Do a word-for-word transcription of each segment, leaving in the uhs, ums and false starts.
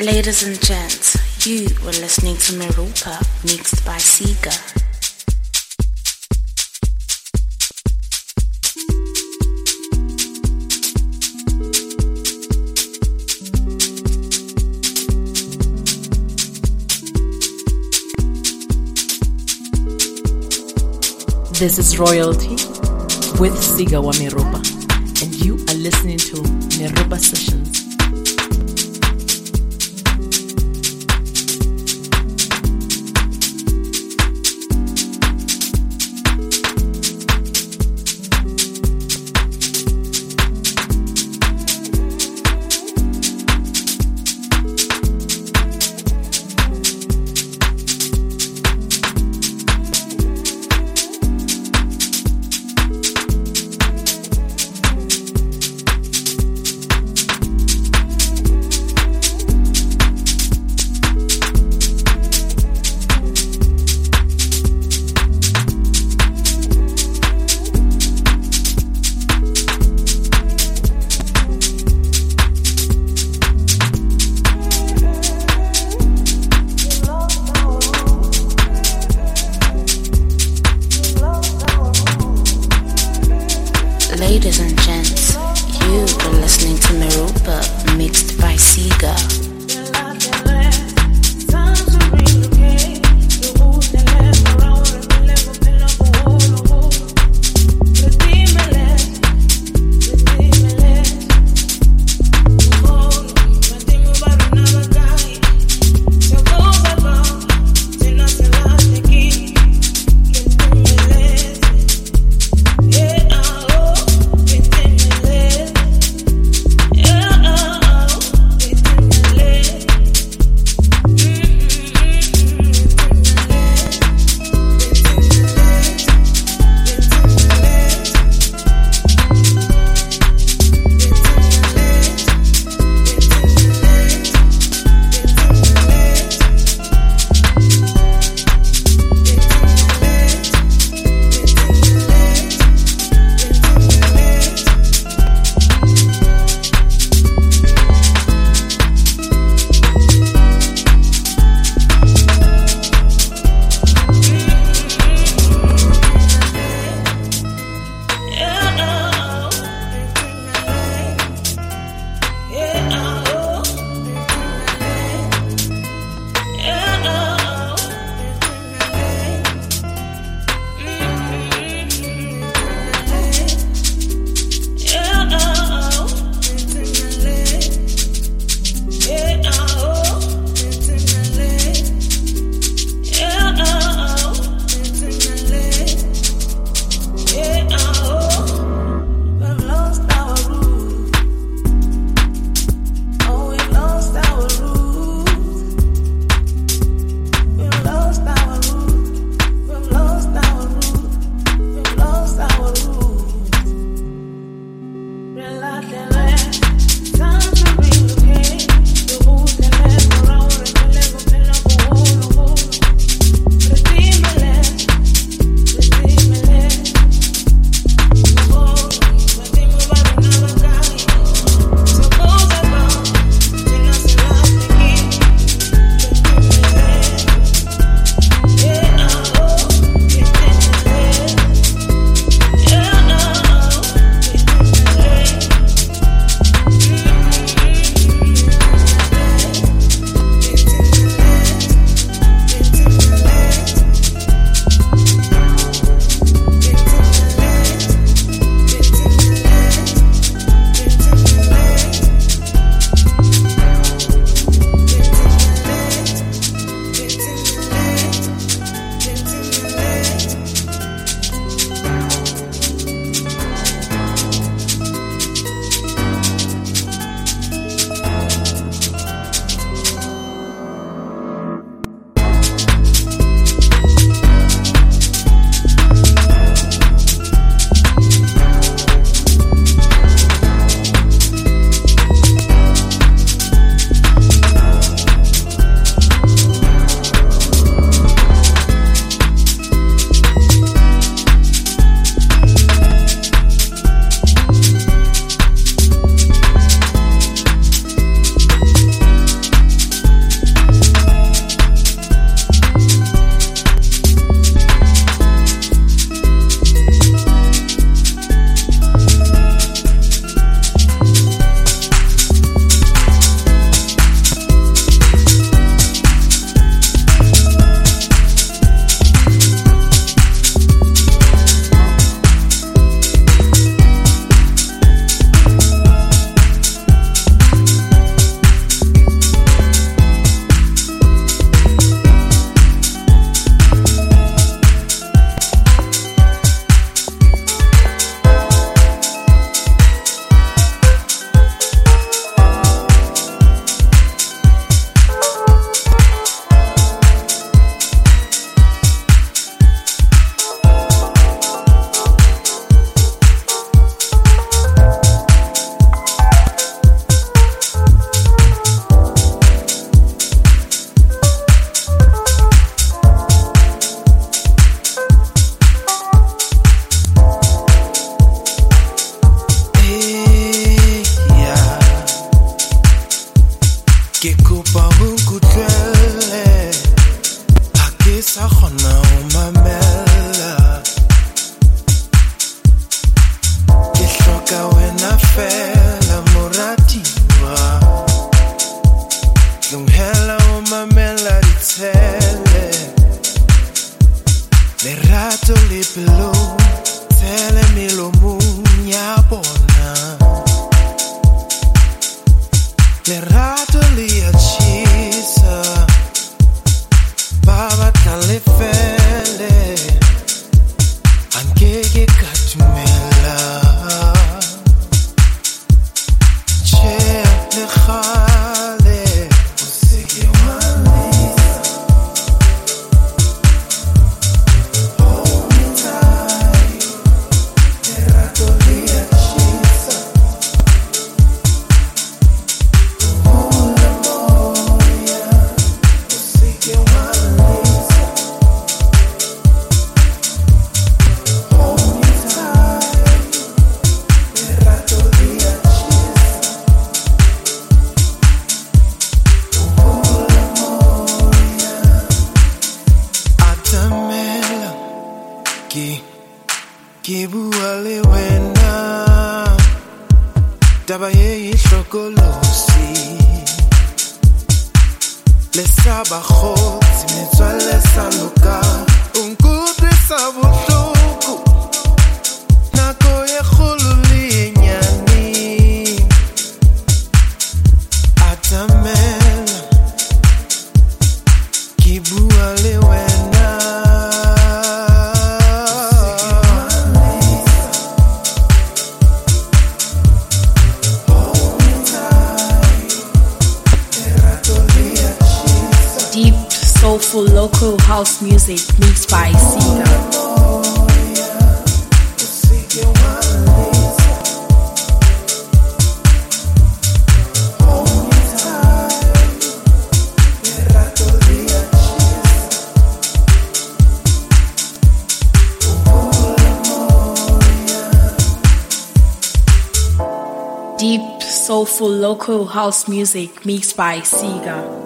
Ladies and gents, you were listening to Merupa mixed by Sega. This is Royalty with Siga wa Merupa, and you are listening to Merupa Sessions. Ladies and gents, you are listening to Merupa mixed by Sega. Yeah. Lerato lipelo, telemilo munya bona. Lerato li accisa, bava tale fele, anche che catumela. C'è le khale, usiki wanisa. Hold me tight, lerato li accisa. Taba ye shokolosi le sabachot metswale saloka unkutre sabuhloko nako ye khululi nyani atamela kibua le wena. Soulful local house music mixed by Siga. Deep, soulful local house music mixed by Siga.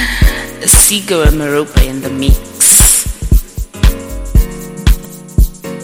Siga and Meropa in the mix.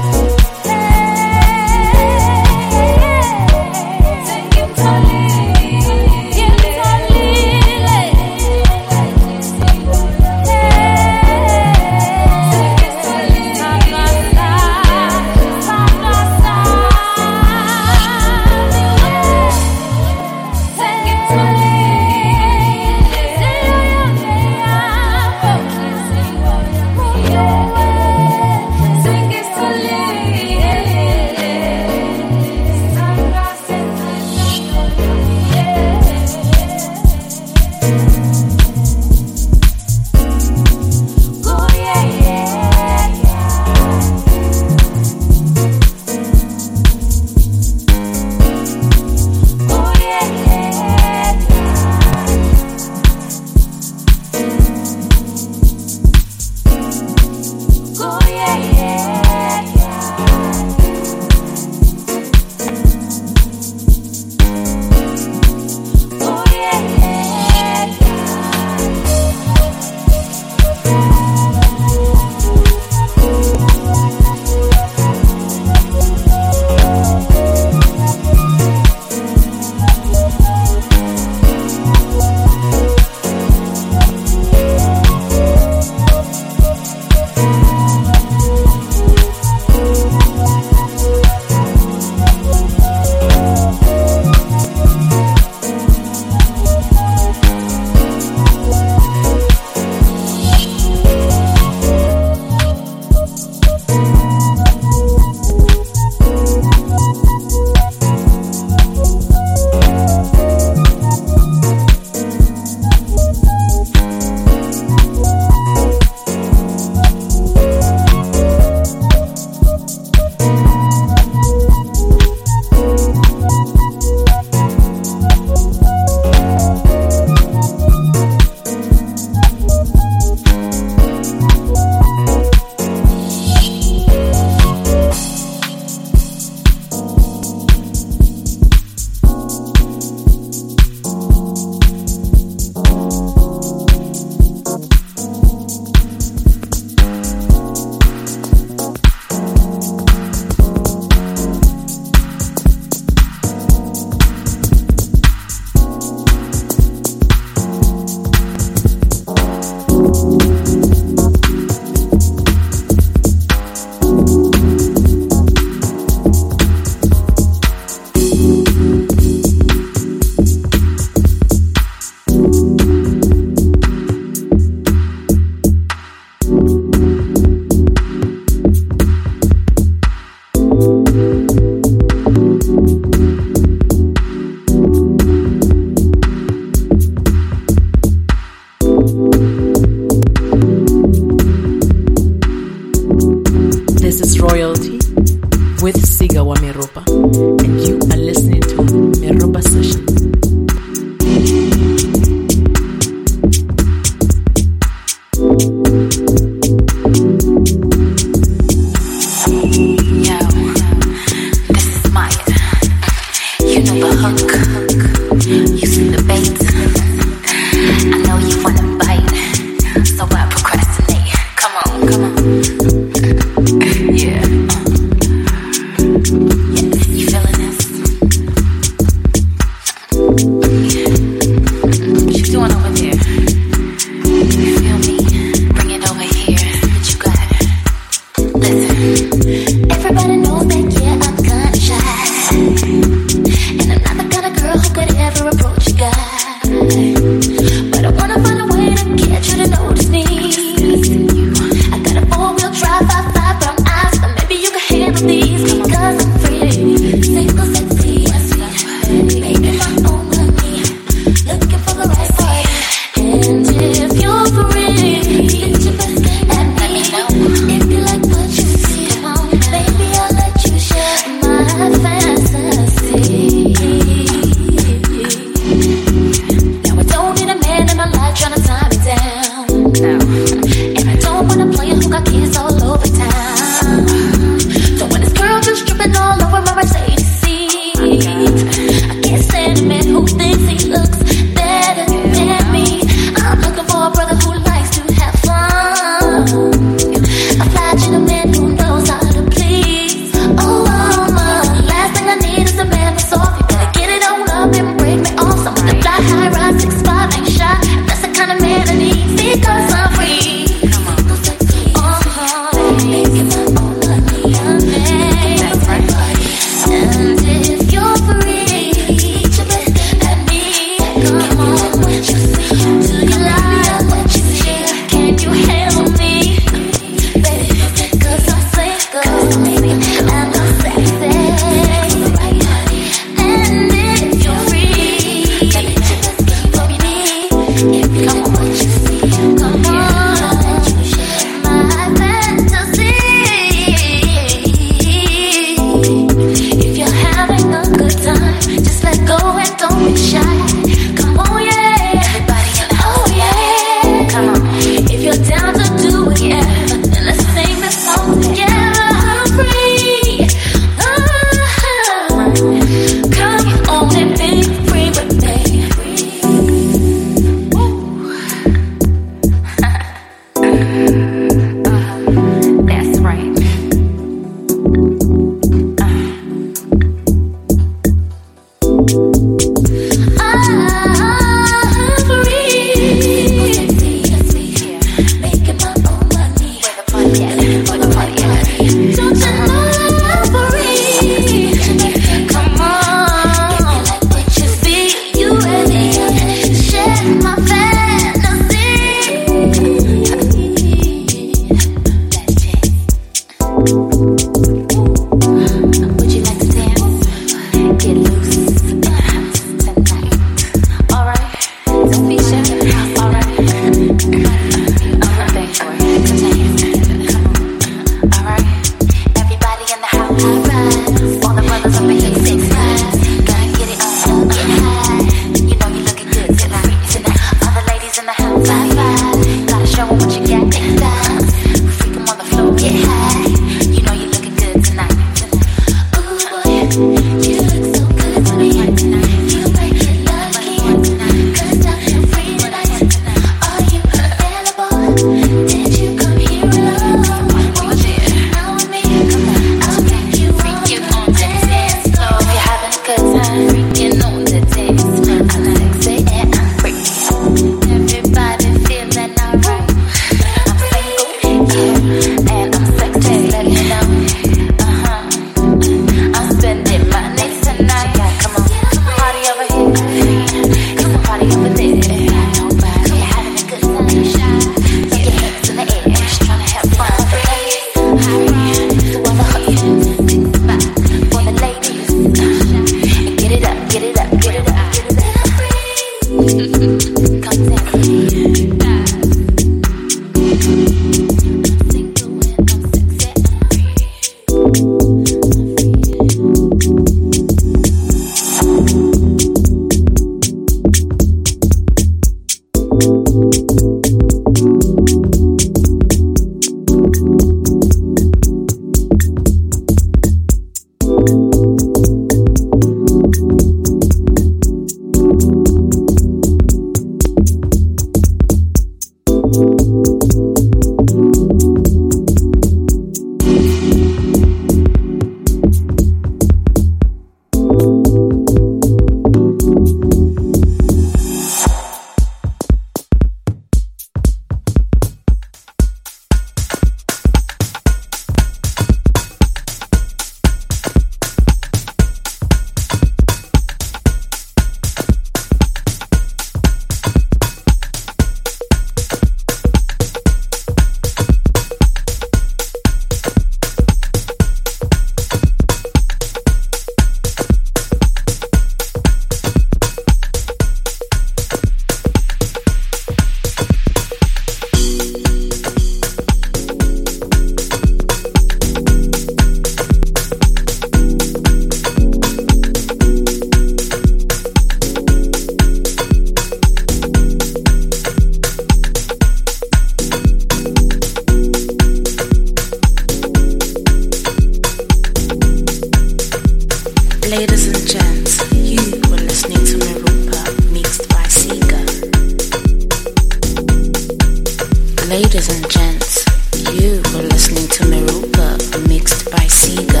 Ladies and gents, you were listening to Merupa, mixed by Sega.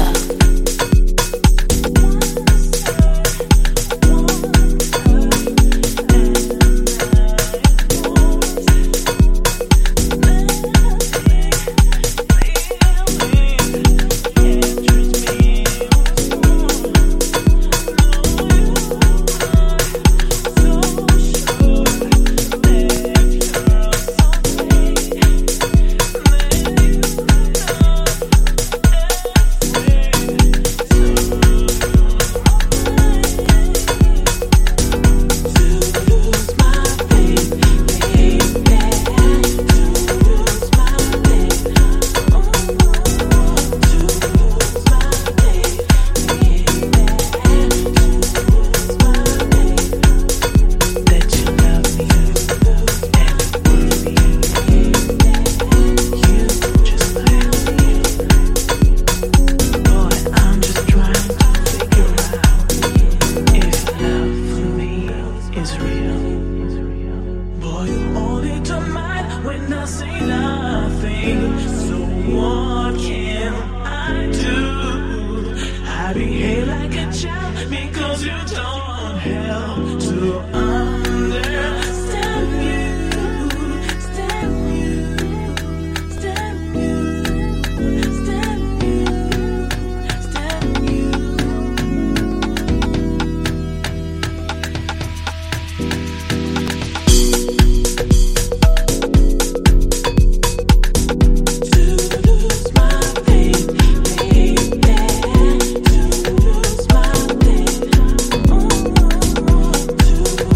To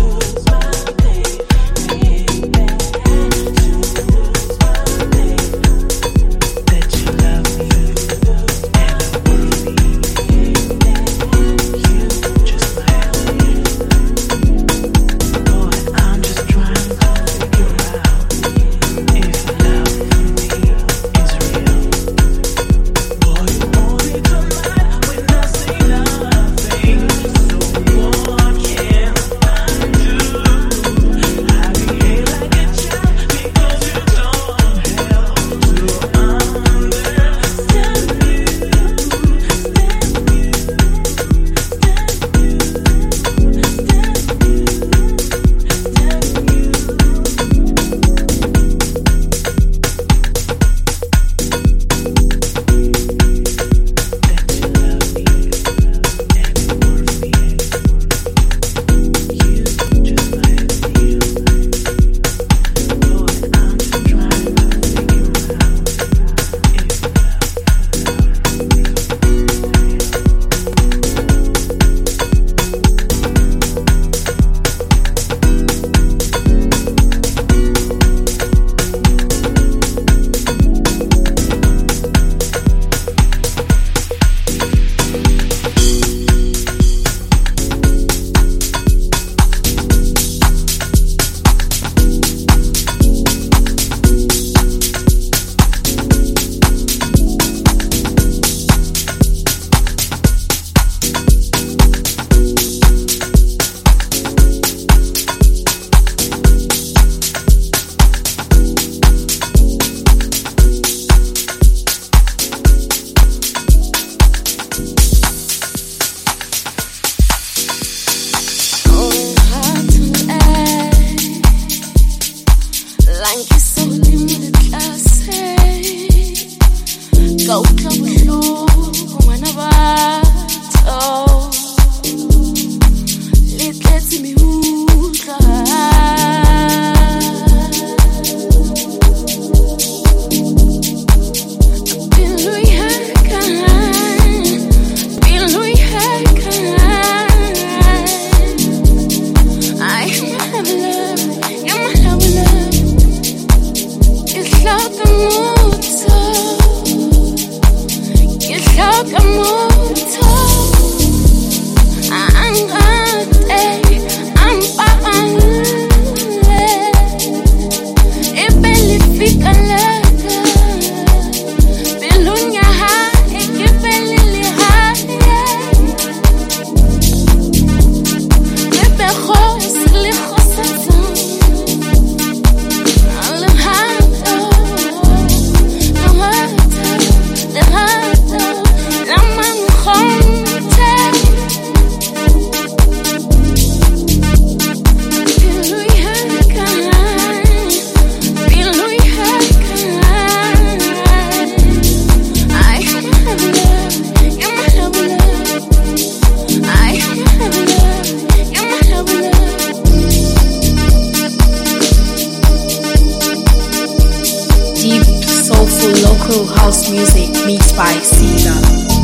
local house music mixed by Sida.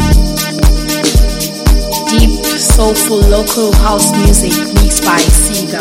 Deep, soulful local house music mixed by Sida.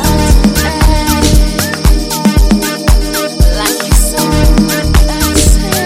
Like you so much.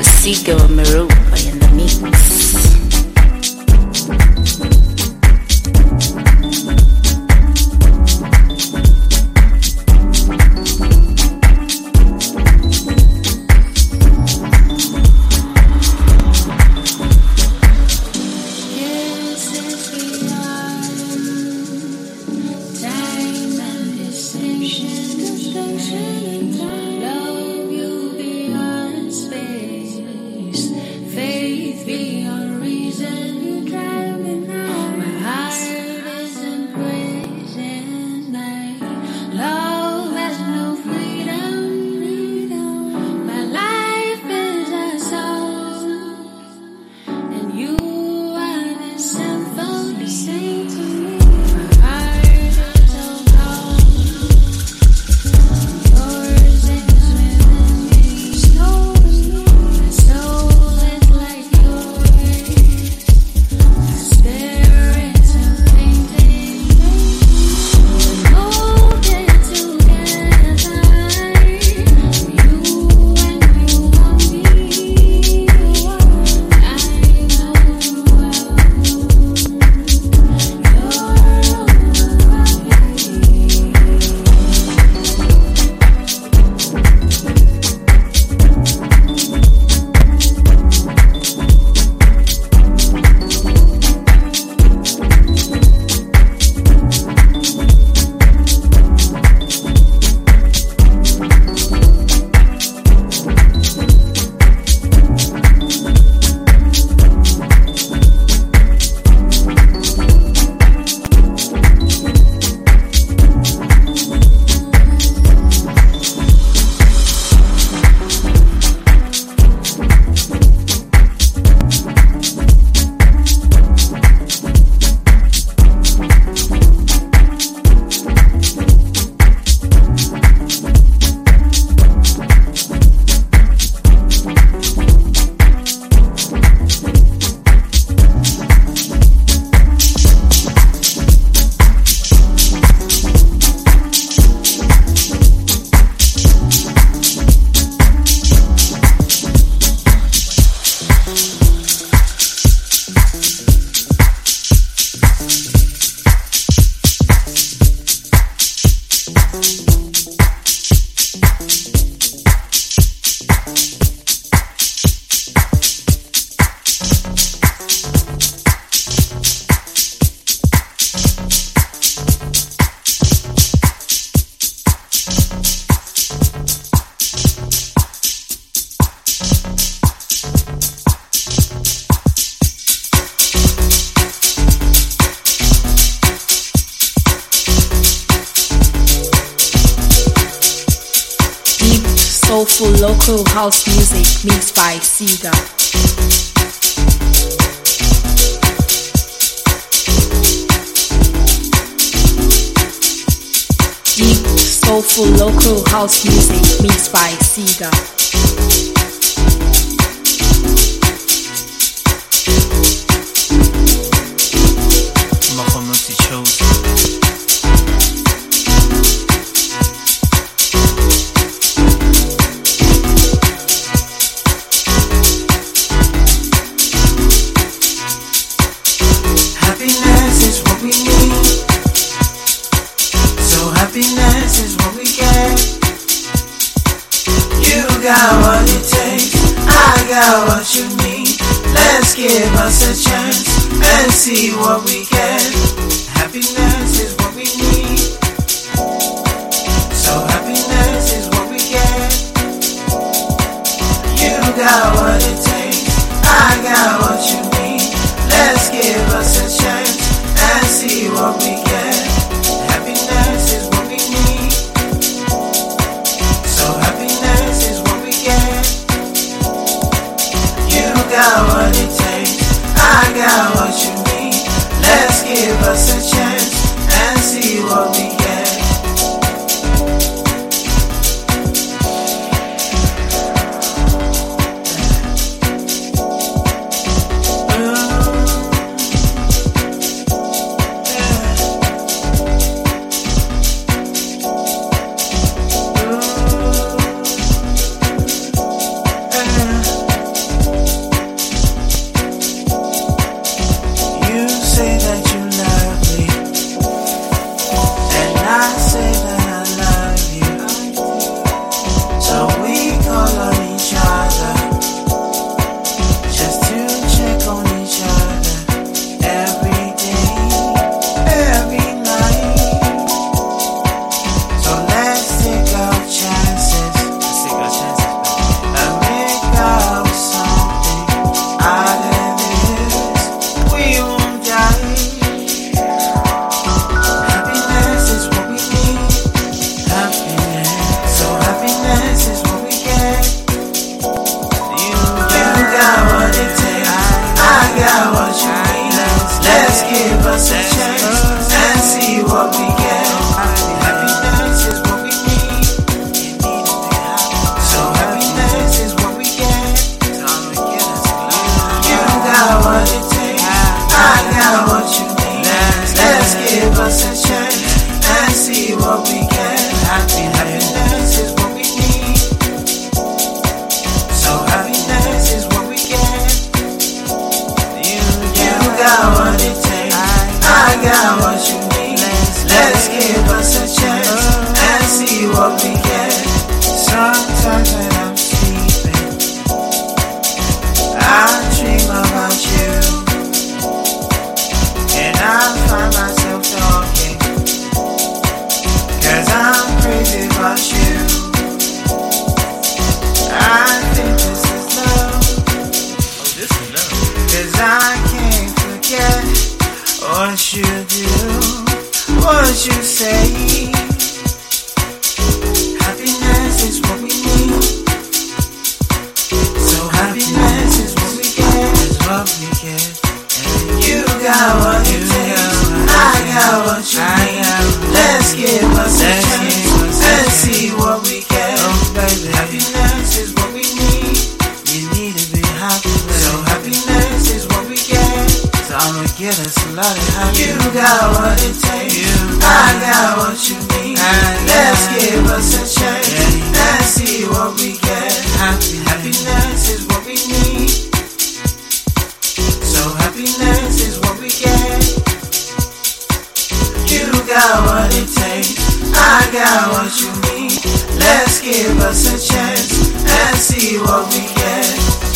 Sigo Marupa in the mix. Soulful local house music mixed by Siga. Deep, soulful local house music mixed by Siga. What you need, let's give us a chance and see what we get. Happiness is what we need, so happiness is what we get. You got what it takes, I got what you need. Let's give us a chance and see what we get. Happiness is what we need, so happiness is what we get. You got what it takes, I got what you need. Let's give us a chance and see what we get. you do, what you say. Happiness is what we need. So happiness is what we get, is what we get. And you got what it takes, I got what you need. Let's give us a chance and see what we get. Oh, baby. Happiness is what we need. You need to be happy, baby. So happiness is what we get. So I'ma get us a lot of happiness. You got what it takes, you I got what you need. Let's give us a chance and see what we get. Happiness. Happiness is what we need. So happiness is what we get. You got what it takes, I got what you need. Let's give us a chance and see what we get.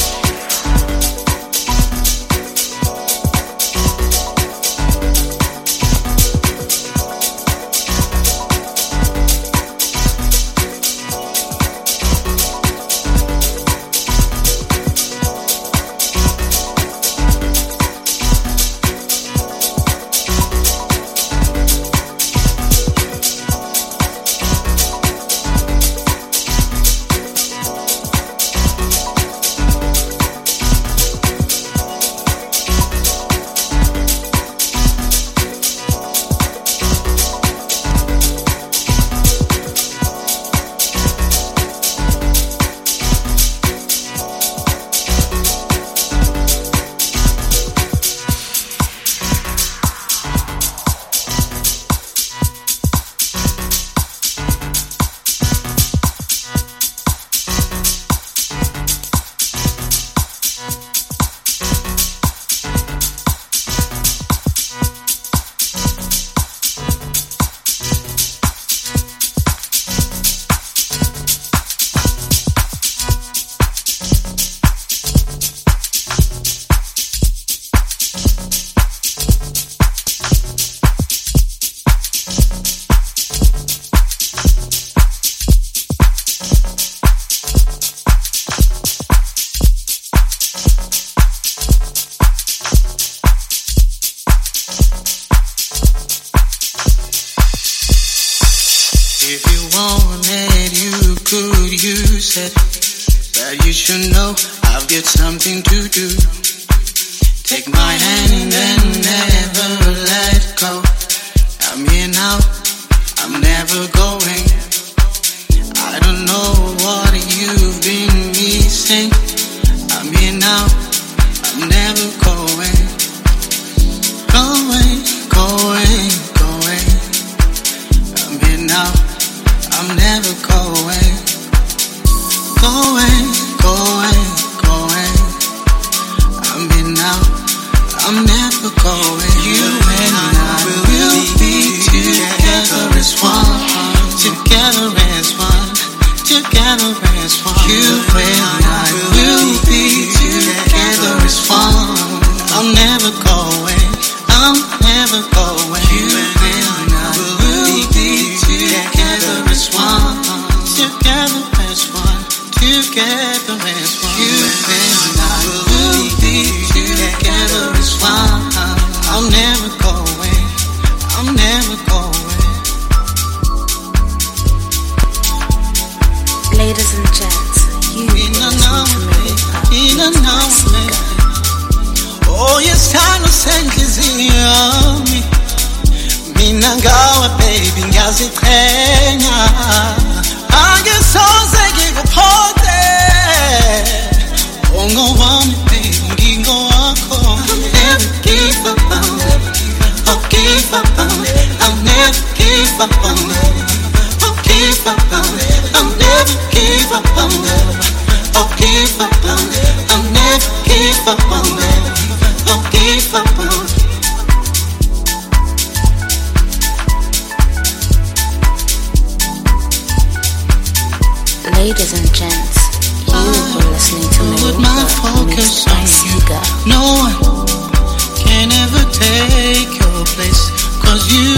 Ladies and gents, you were listening to Merupa, mixed by Siga. No one can ever take your place, 'cause you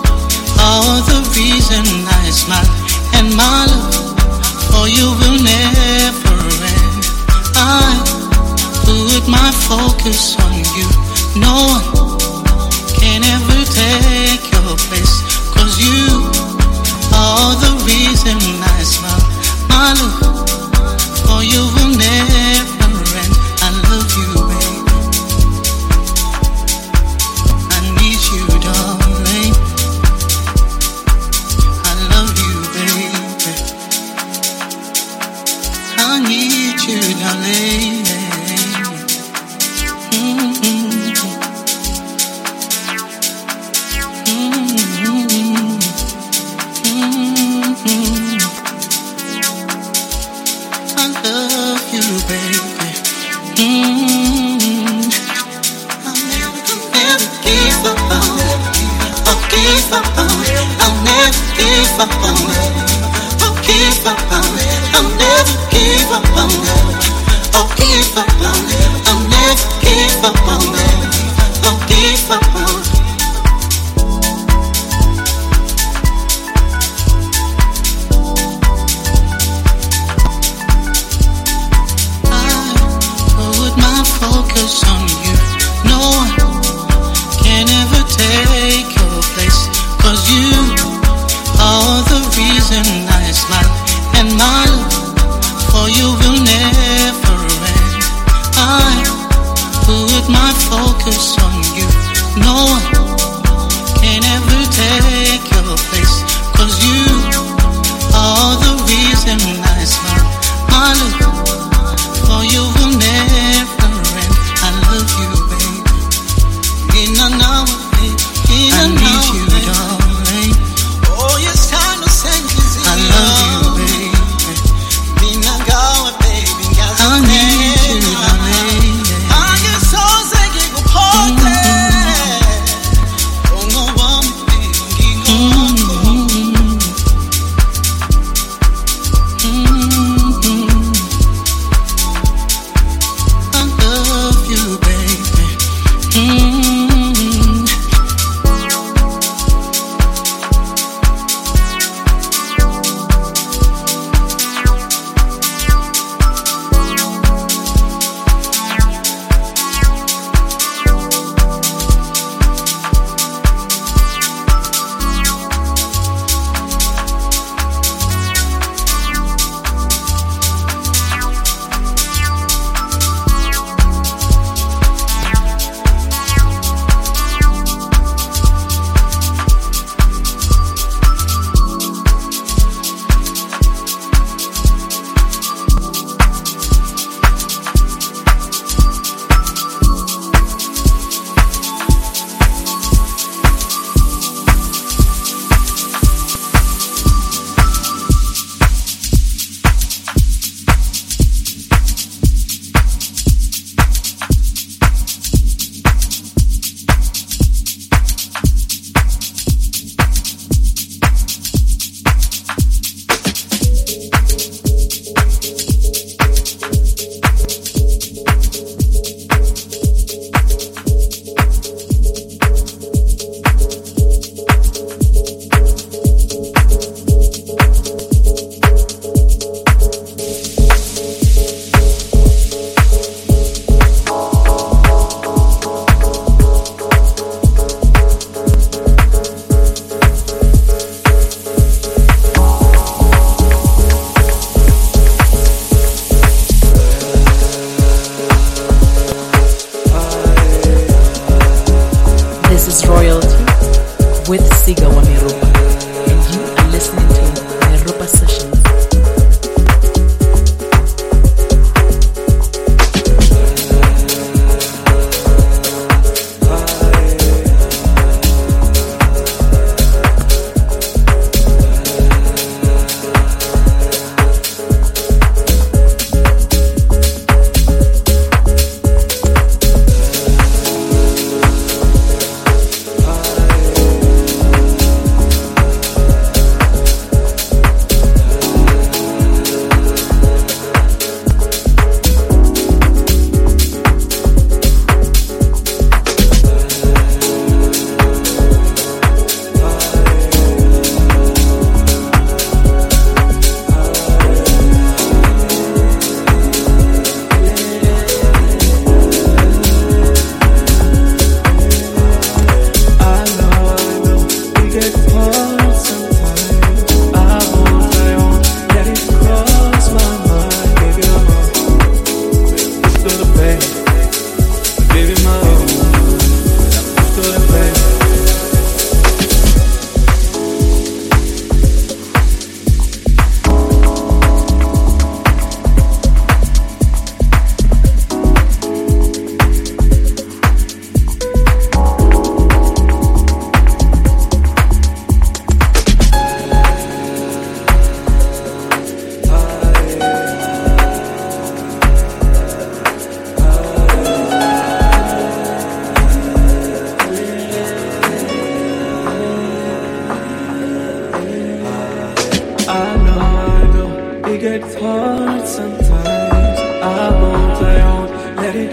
are the reason I smile, and my love for you will never end. I put my focus on you. No one can't ever take your place, 'cause you are the reason I smile. My love for you will never end. I love you, babe. I need you, darling. I love you, baby. I need you, darling.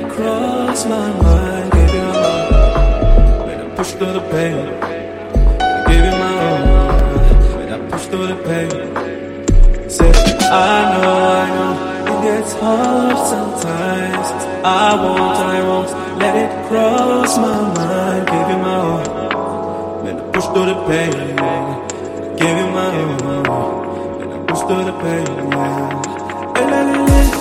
cross my mind. Gave you my all, when I push through the pain. Gave you my all, when I push through the pain. Said I know, I know, it gets hard sometimes. I won't, I won't let it cross my mind. Gave you my all, when I push through the pain. Gave you my all, when I push through the pain. Hey, la, la, la.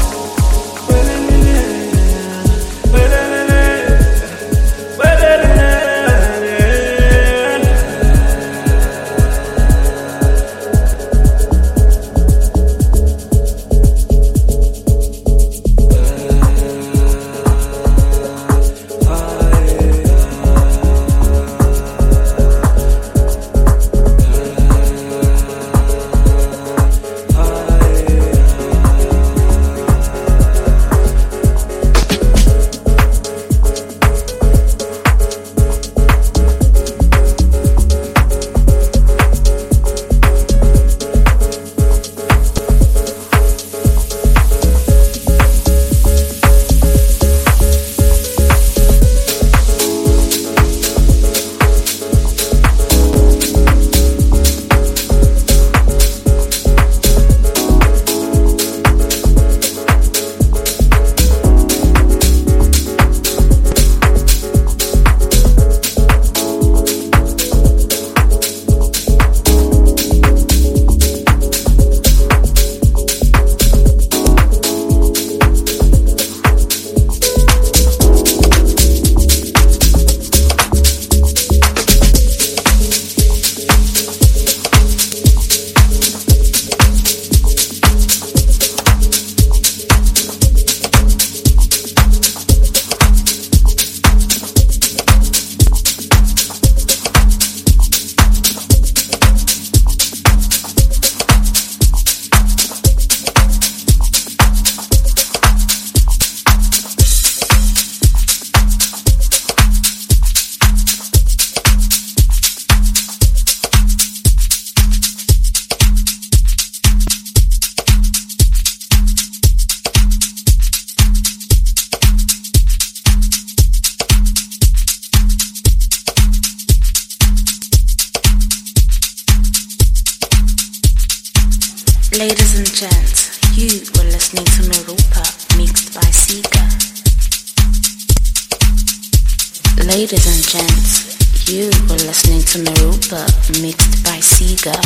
Ladies and gents, you were listening to Merupa, mixed by Sika. Ladies and gents, you were listening to Merupa, mixed by Sika.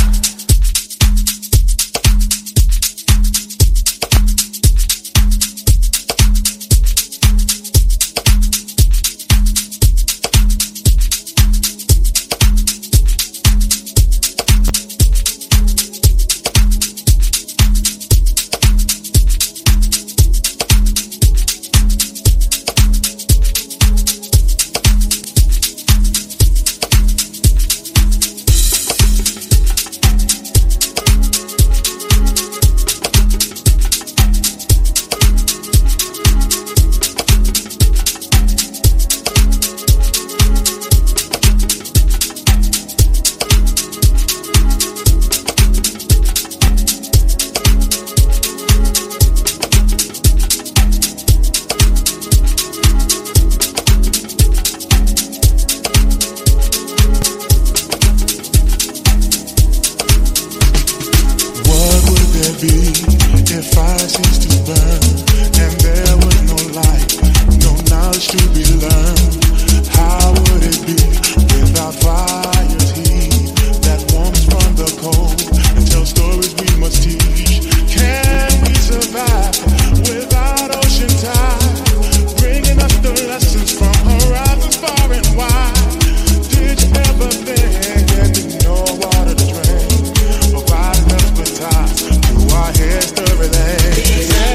Everything.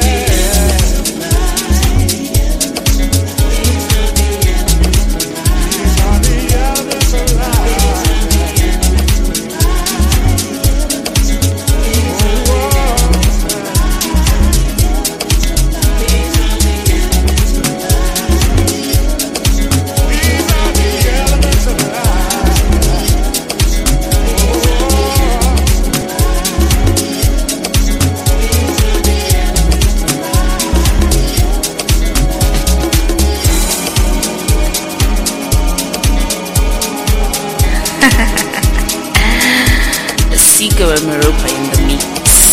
Sigo and Maropa in the mix.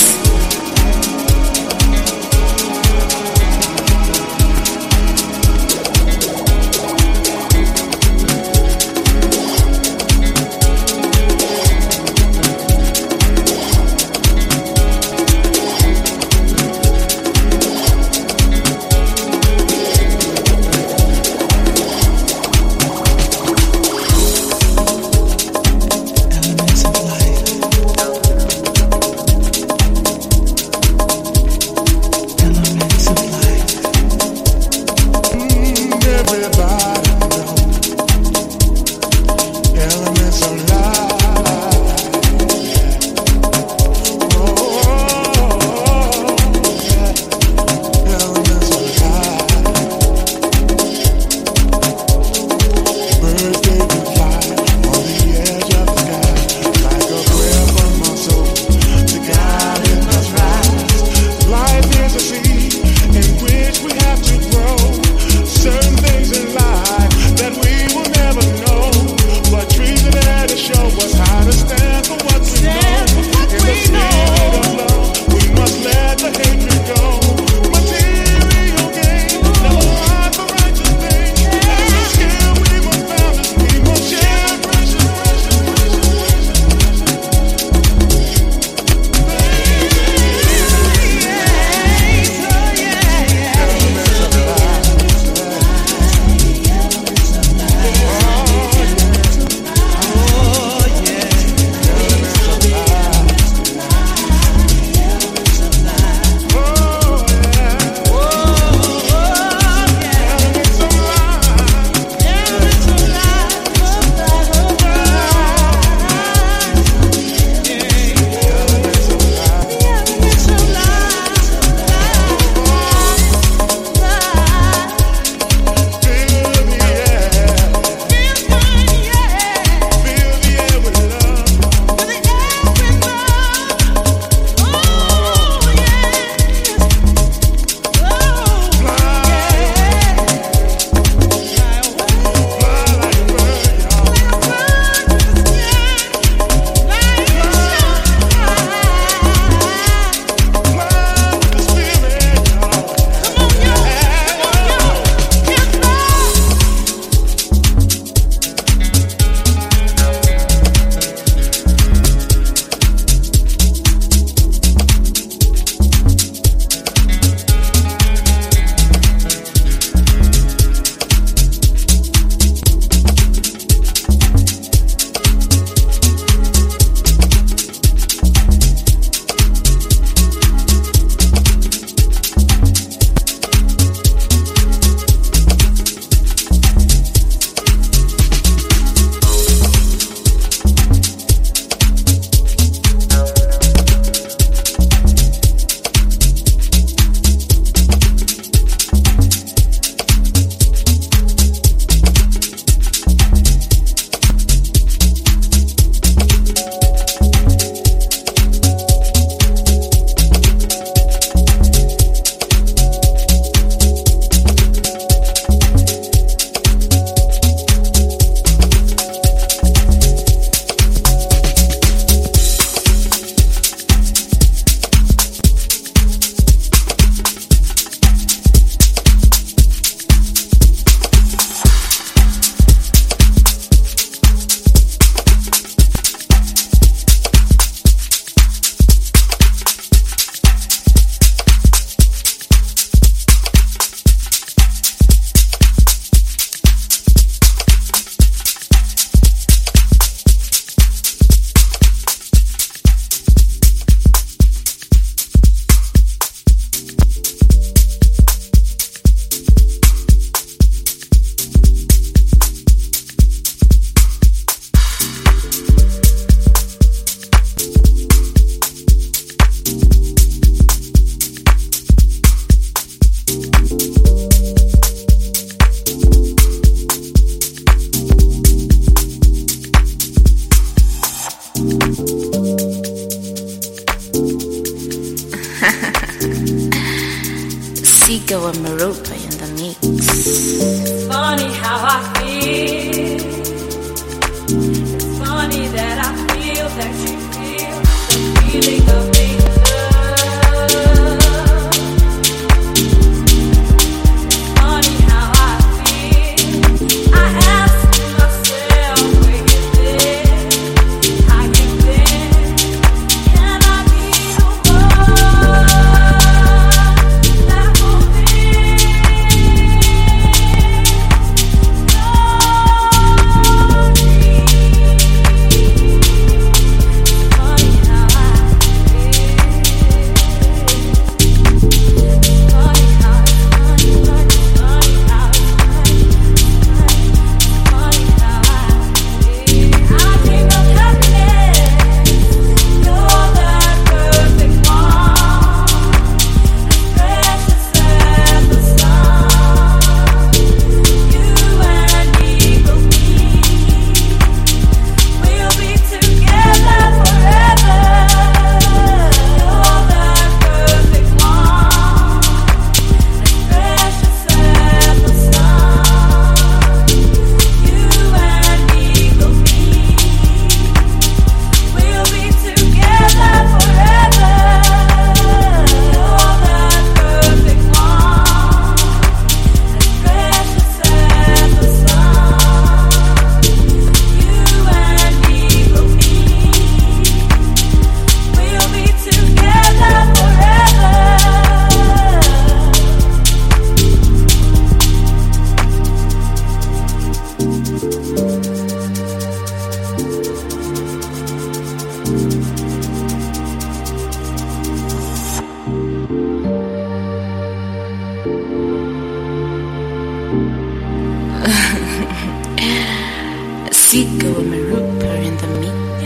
Sigo and Maropa in the mix. It's funny how I feel. It's funny that I feel that you feel Sika Marupa in the mix.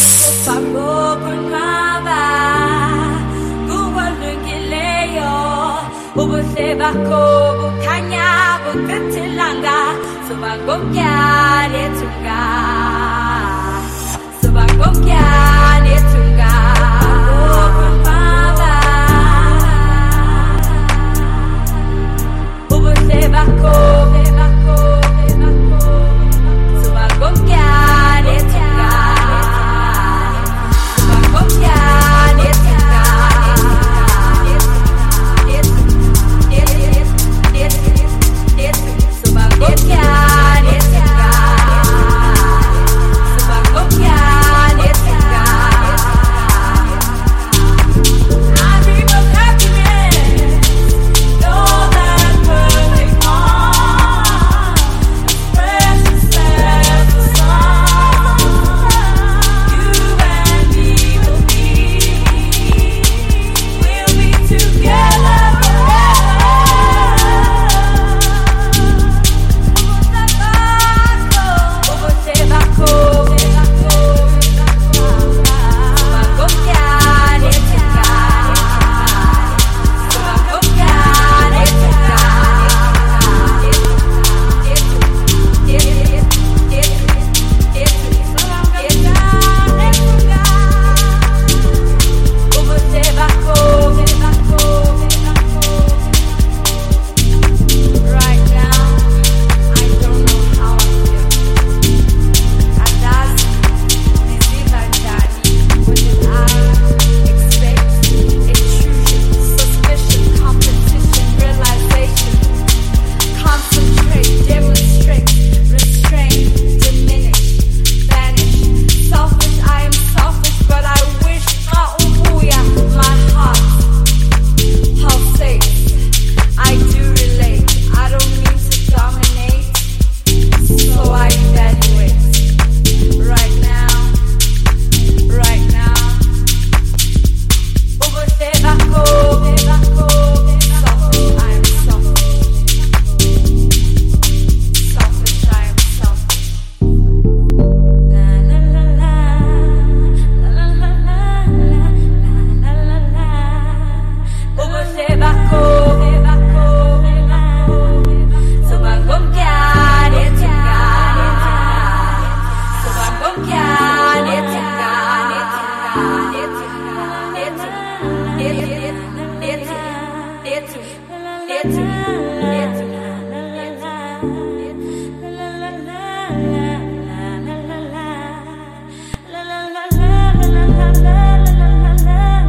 La la la la la la la la la la.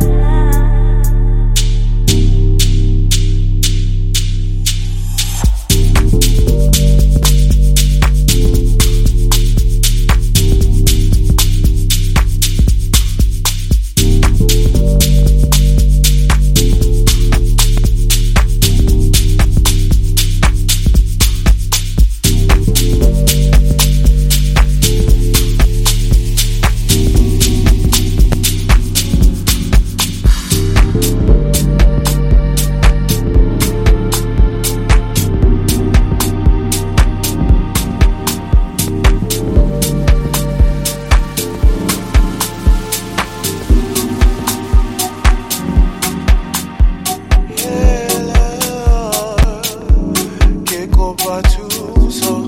culpa tu so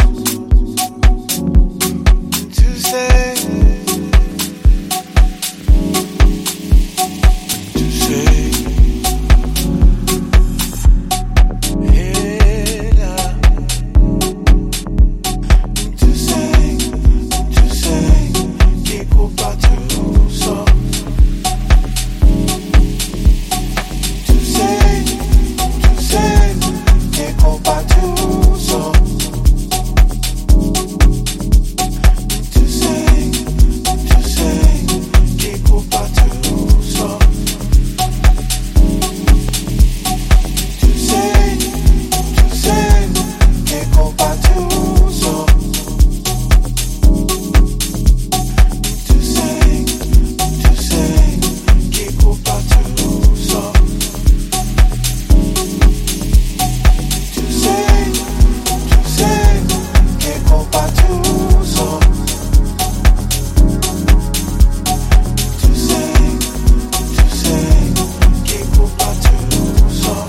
to say to say era to say to say que culpa tu so to say to say que culpa tu so to say to say que culpa tu so to say to say que culpa tu so to say to say que culpa tu so to say to say que culpa tu so to say to say que culpa tu so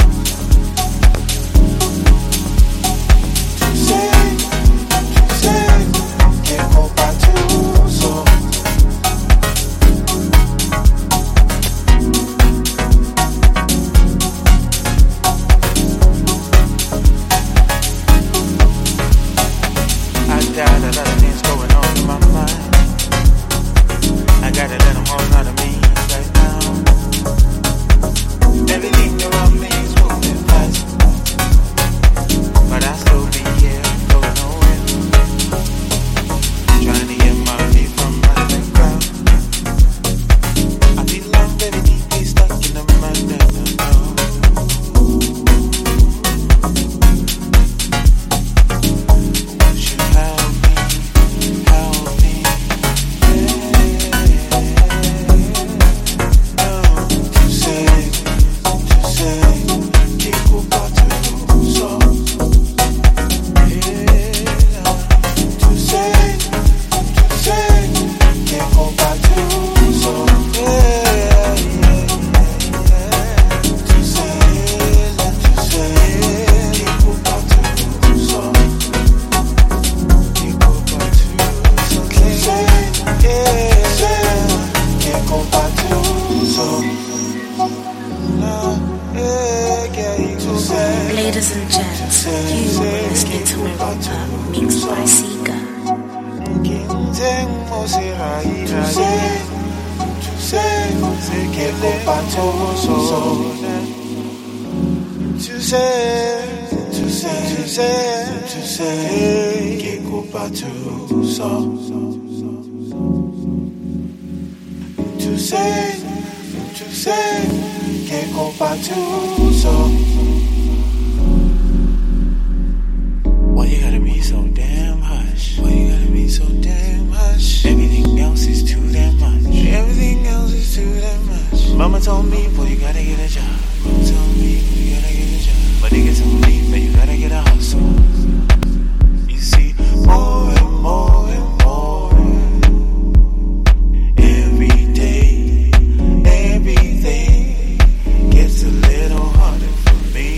to say to say que culpa tu so I got a lot of things going on in my mind. I gotta let them all out of me right now. Everything around me is moving fast, but I still be here, going nowhere. Trying to get my feet from my background. I feel I'm very deeply stuck in the mud that I know. Would you help me, help me? To say, to say, que culpa tu so. To say, to say, que culpa tu so. To say, to say, que culpa tu so. Que culpa tu so. To say, que culpa tu so. To say, Ladies and gents, you are listening to Meropa, mixed by Sega. to say, to say, que culpa tu so. To say, to say, to say, to say, que culpa tu so. To say, to say, que culpa tu so. Why you gotta be so damn hush? Why you gotta be so damn hush? Everything else is too damn much. Everything else is too damn much. Mama told me, boy, you gotta get a job. Mama told me, boy, you gotta get a job. But niggas don't leave, but you gotta get a hustle. You see, more and more and more. Every day, everything gets a little harder for me.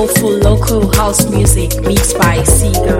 soulful local house music mixed by Siga.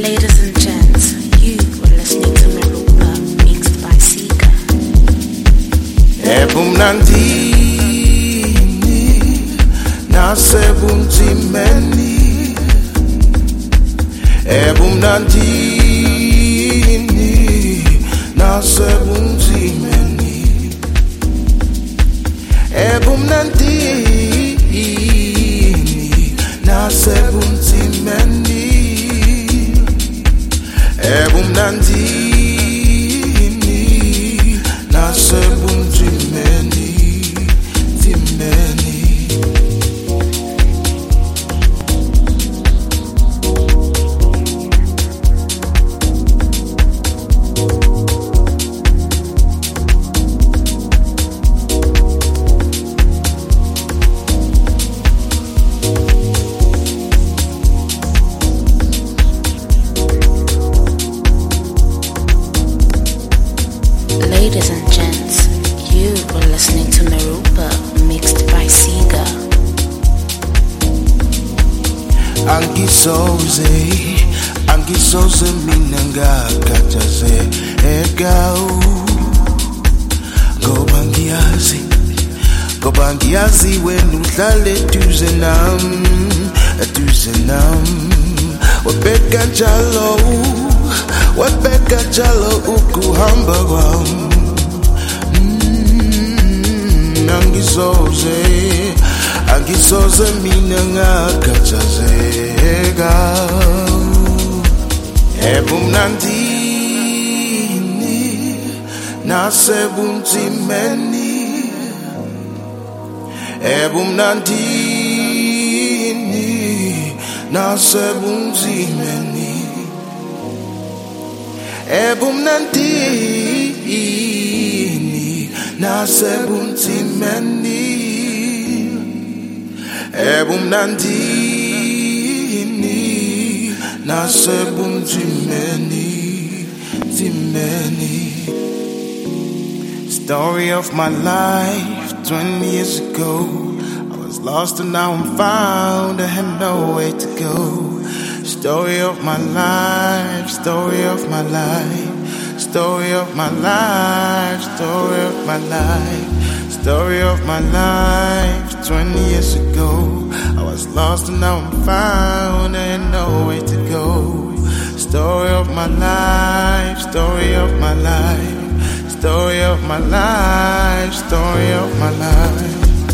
Ladies and gents, you were listening to Merupa, mixed by Sika. Ebumnandini nasebunzimeni, ebumnandini nasebunzimeni, ebumnandini nasebunzimeni, ebumnandini nasebunzimeni, zimeni. Ladies and gents, you were listening to Merupa, mixed by Sika. Angisoze, angisoze mina ngakhathaze egau, ngoba ngiyazi, ngoba ngiyazi wena uhlale eduze nami, eduze nami, wabeka njalo, wabeka njalo ukuhamba kwami. Angisoze, angisoze mina ngakhathazeka, ebumnandini nasebunzimeni, ebumnandini nasebunzimeni, ebumnandini nasebunzimeni, ebumnandini nasebunzimeni, zimeni. Story of my life, twenty years ago, I was lost and now I'm found, I had no way to go. Story of my life, story of my life, story of my life, story of my life, story of my life. Twenty years ago, I was lost and now I'm found, I had no way to go. Story of my life, story of my life, story of my life, story of my life.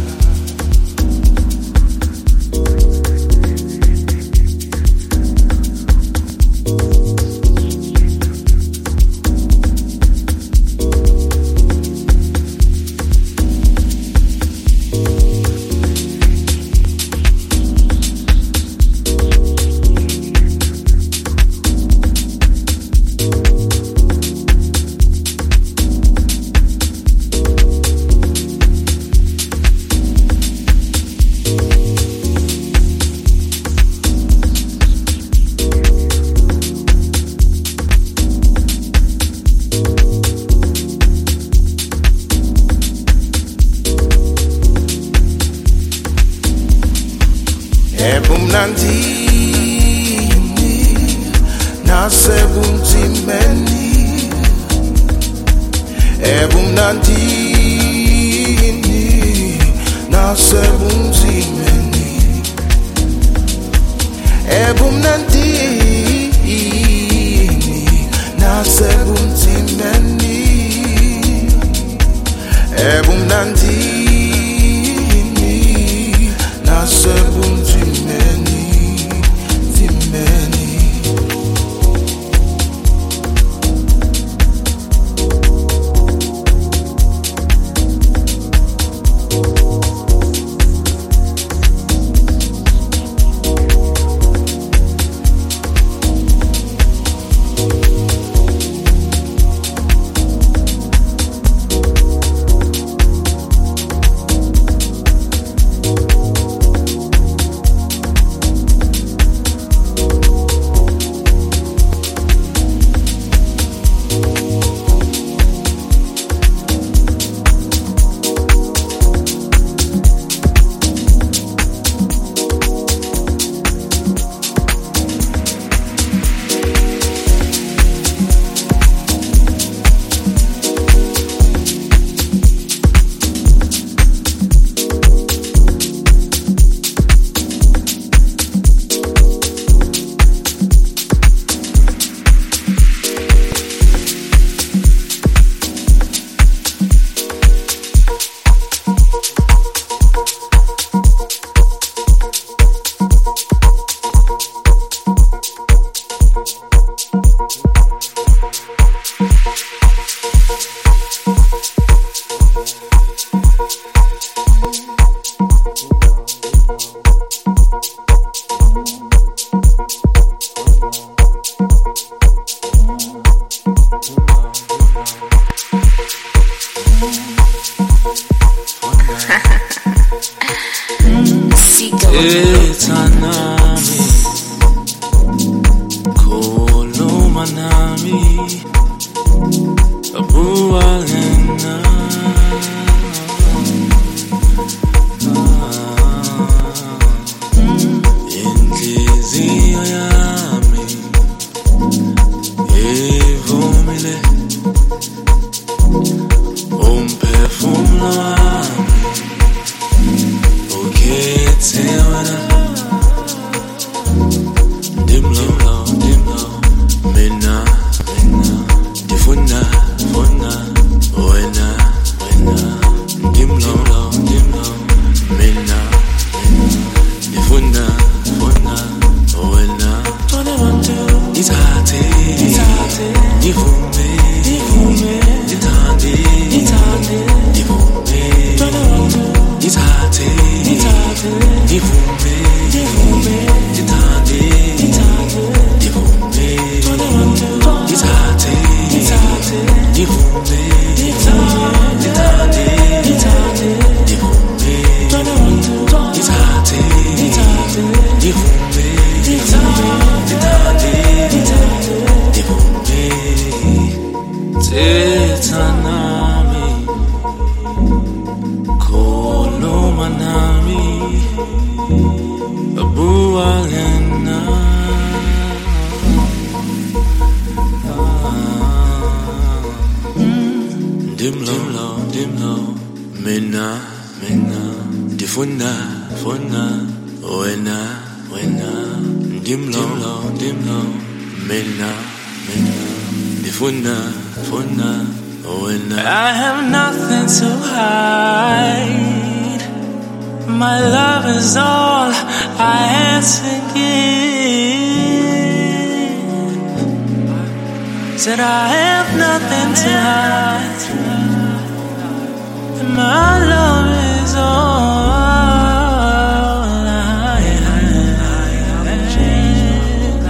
Ebumnandini nasebunzimeni, ebumnandini nasebunzimeni, ebumnandini nasebunzimeni, ebumnandini nasebunzimeni, zimeni. Ethanami, khuluma nami, abuwalena. Inhliziyo yami ivumile, umphefumulo wami ukhethe wena. Dimlo, dimlo, mina, mina, ndifuna, funa, wena, wena. Dimlo, dimlo, mina, mina, ndifuna, funa, wena. Ithathe, ndivume, ndithande, ndivume. Ithathe, ndivume, ndithande, ndivume. Ithathe, ndivume, ndithande, ndivume. Ithathe, ndivume, ndithande, ndivume. Thetha nami, khuluma nami, abuwalena. Dimlo, dimlo, mina, mina, ndifuna, funa, wena, wena. Dimlo, dimlo, mina, mina, ndifuna, funa, wena. I have nothing to hide. My love is all I had to give. Said I have nothing to hide. My love is all I have to give.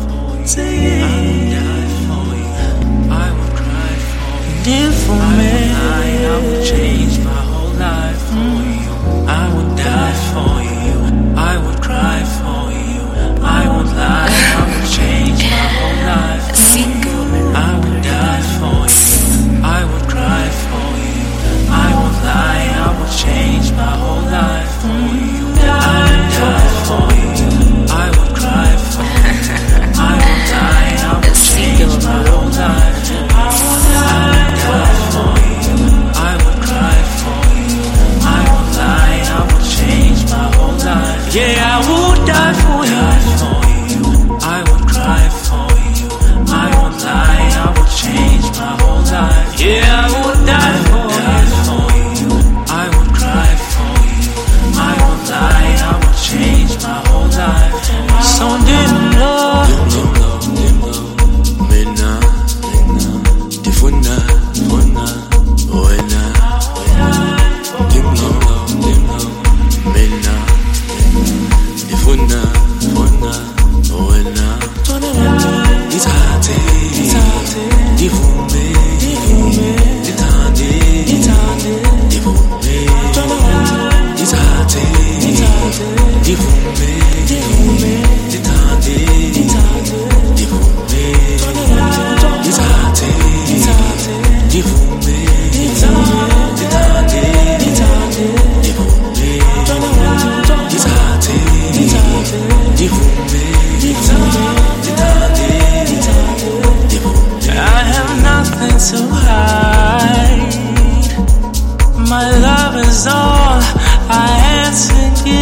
I would cry for you. Did for me. I would change my whole life for you. I would die for you. I would cry for you. I would lie. I would change my whole life. I would die for you. I would cry for you. I would lie. I would change my whole life for you. I would die for you. I would cry for you. I would lie. I would change my whole life. I would die for you. I would cry for you. I would lie. I would change my whole life. Yeah, I would die for you. I would cry for you. I would lie. I would change my whole life. Yeah, I would die for you. I would cry for you. I would lie. I would change my whole life. So dimlo, dimlo, dimlo, mina, mina, ndifuna, funa, wena, wena. Dimlo, dimlo, mina, mina, ndifuna, funa, wena. Ithathe, ndivume, ndithande, ndivume. Ithathe, ndivume, ndithande, ndivume. Ithathe, ndivume, ndithande, ndivume. Ithathe, ndivume, ndithande, ndivume. I have nothing to hide. My love is all I had to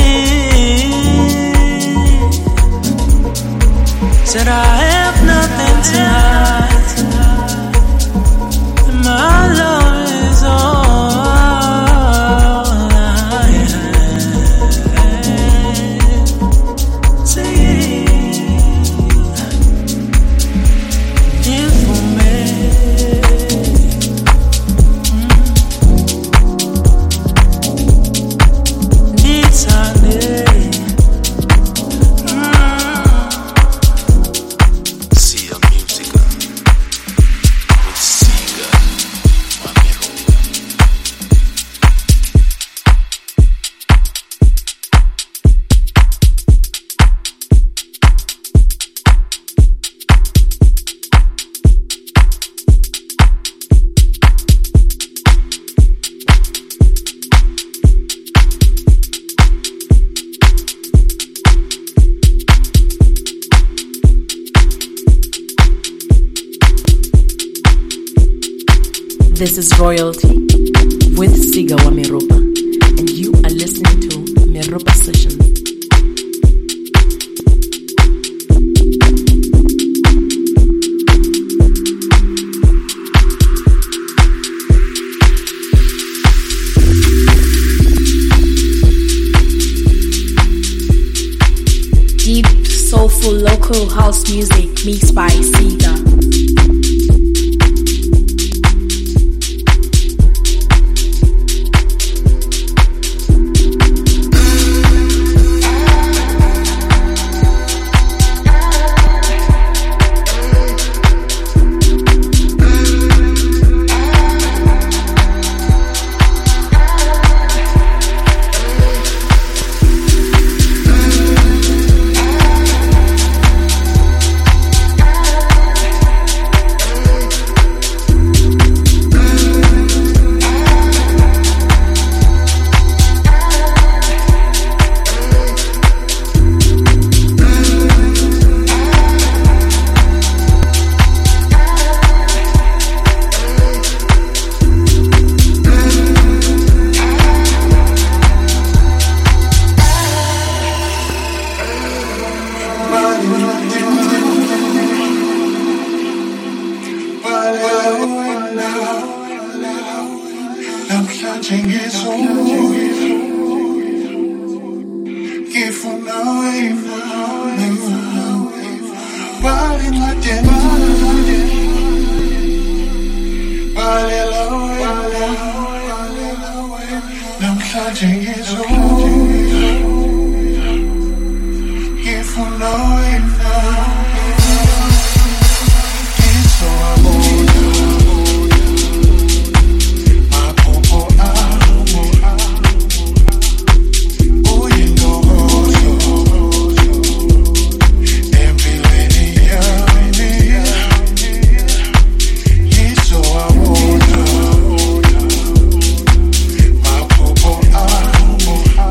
give. Said I have nothing to hide. My love is all I had to give for me. See your music. This is Royalty with Siga wa Meropa, and you are listening to Meropa Sessions. Deep, soulful local house music mixed by Siga. My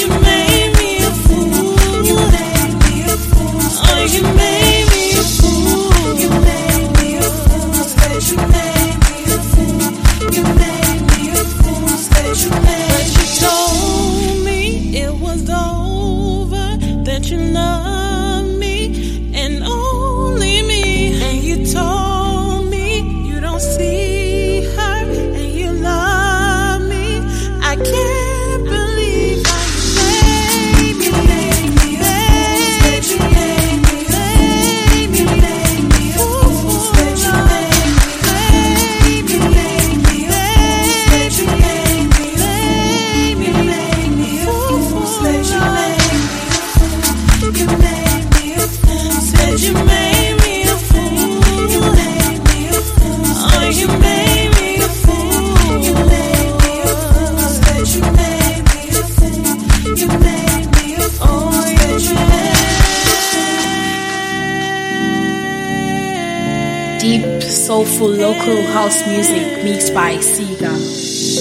Soulful local house music mixed by Siga.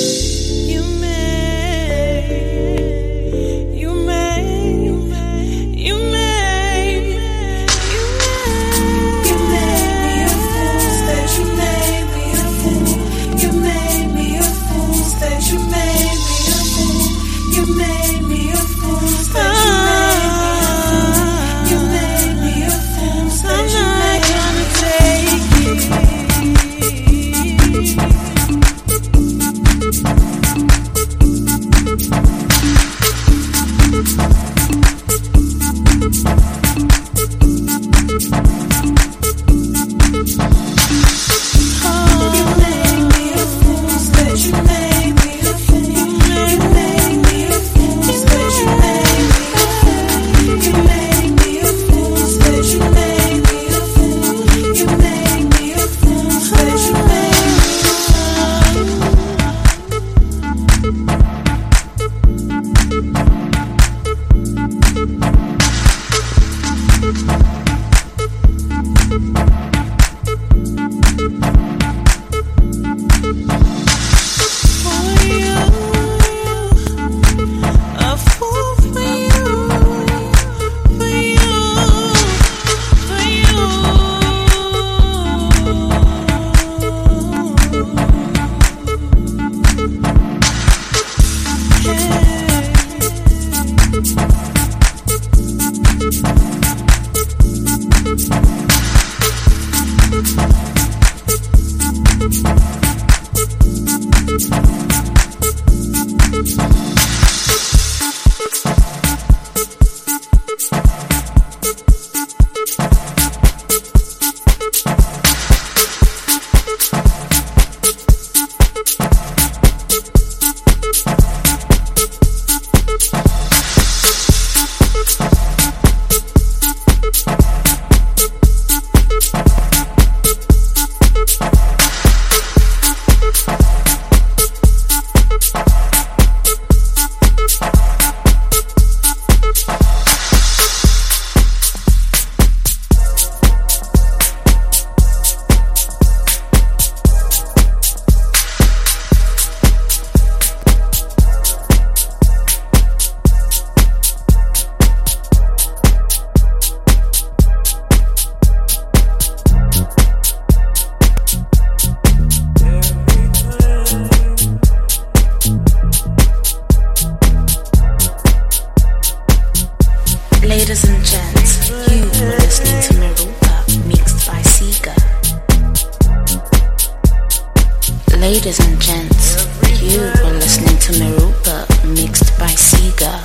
Ladies and gents, you are listening to Merupa, mixed by Siga.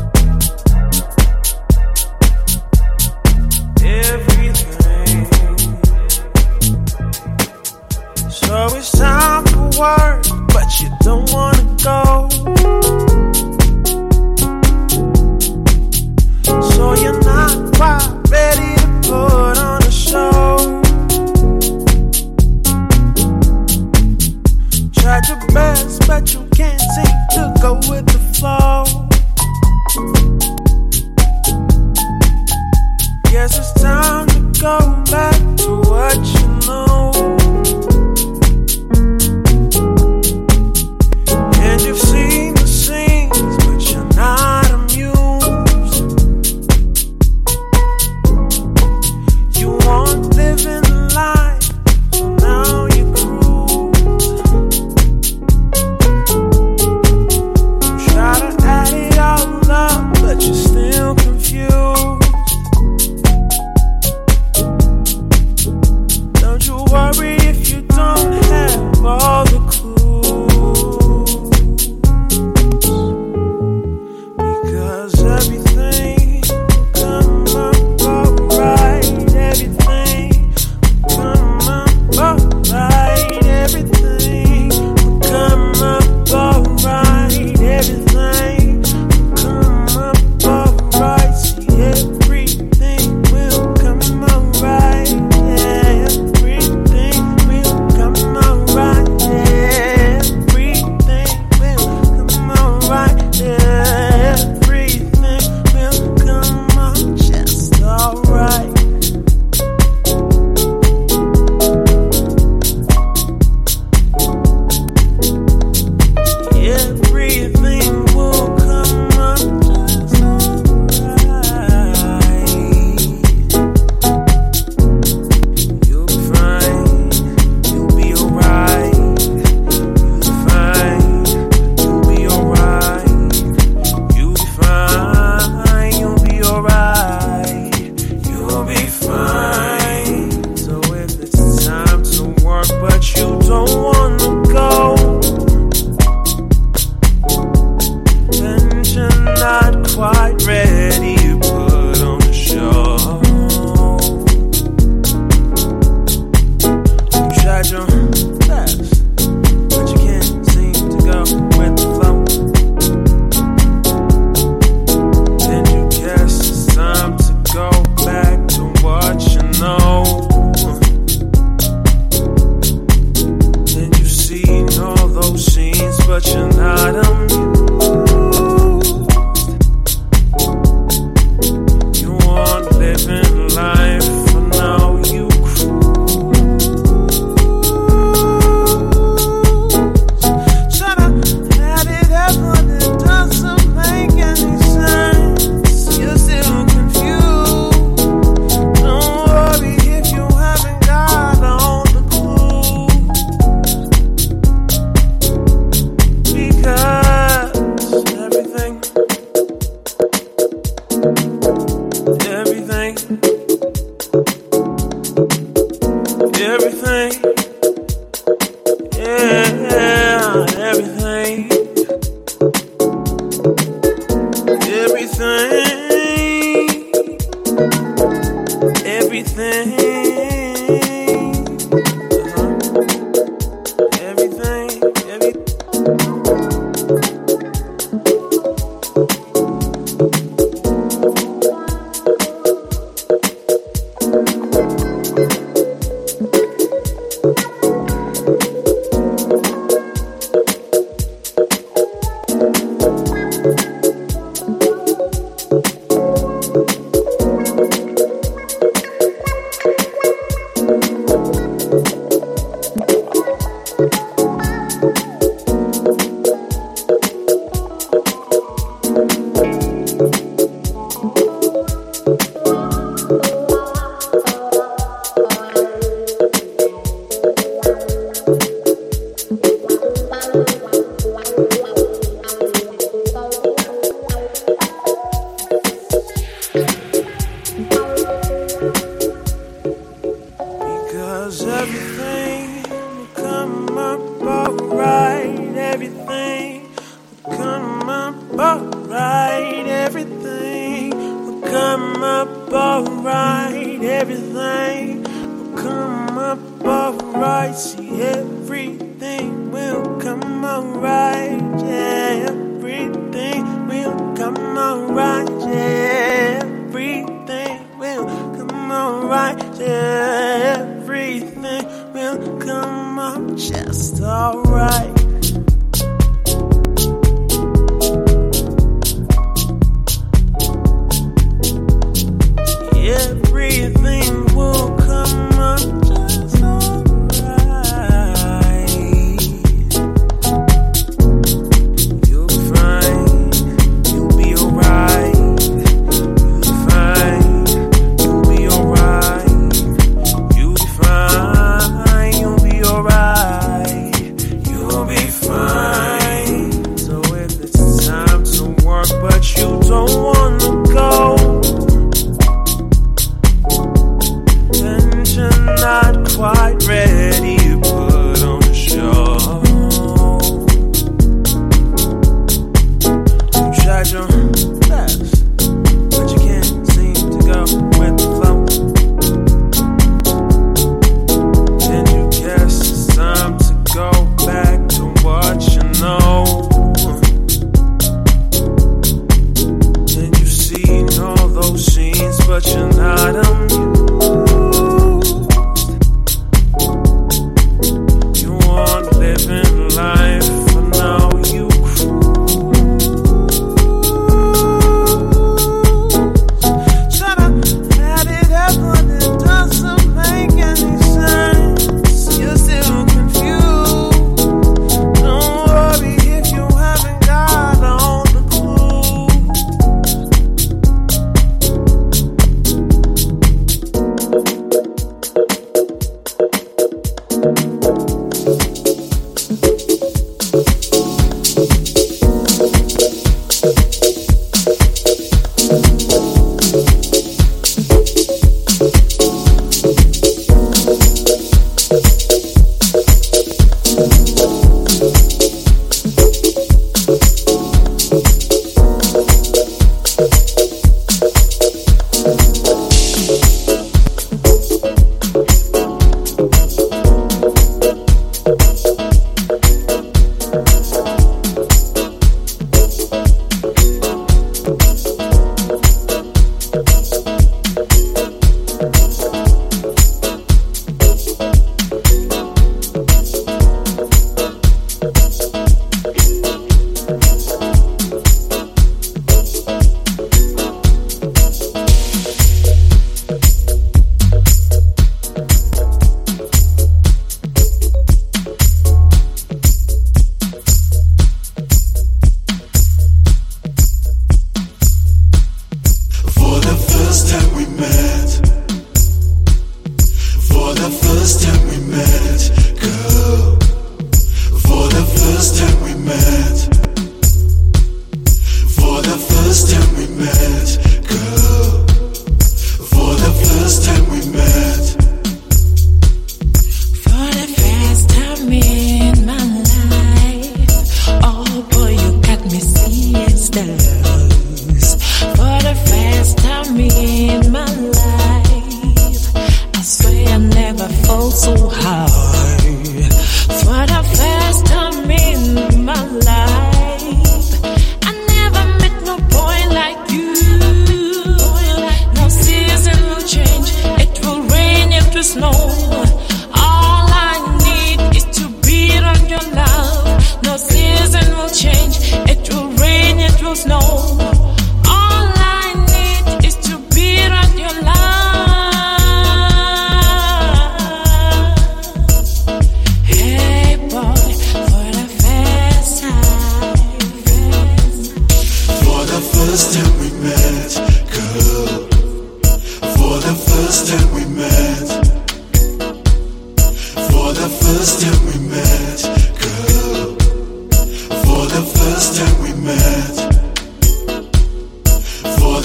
Everything. So it's time for work, but you don't wanna go. So you're not quite ready to put on a show. Tried your best, but you can't seem to go with the flow. Guess it's time to go back to what you know. And you've seen the scenes, but you're not amused.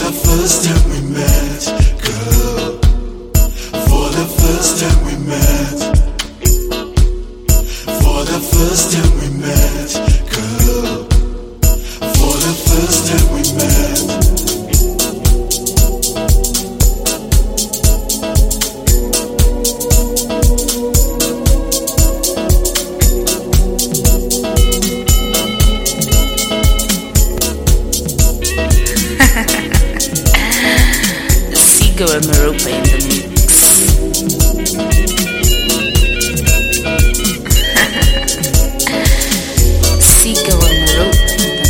the first time we met, girl. For the first time we met. For the first time we met, girl. For the first time we met. Sigo and Meropa in the mix. Sigo and Meropa in the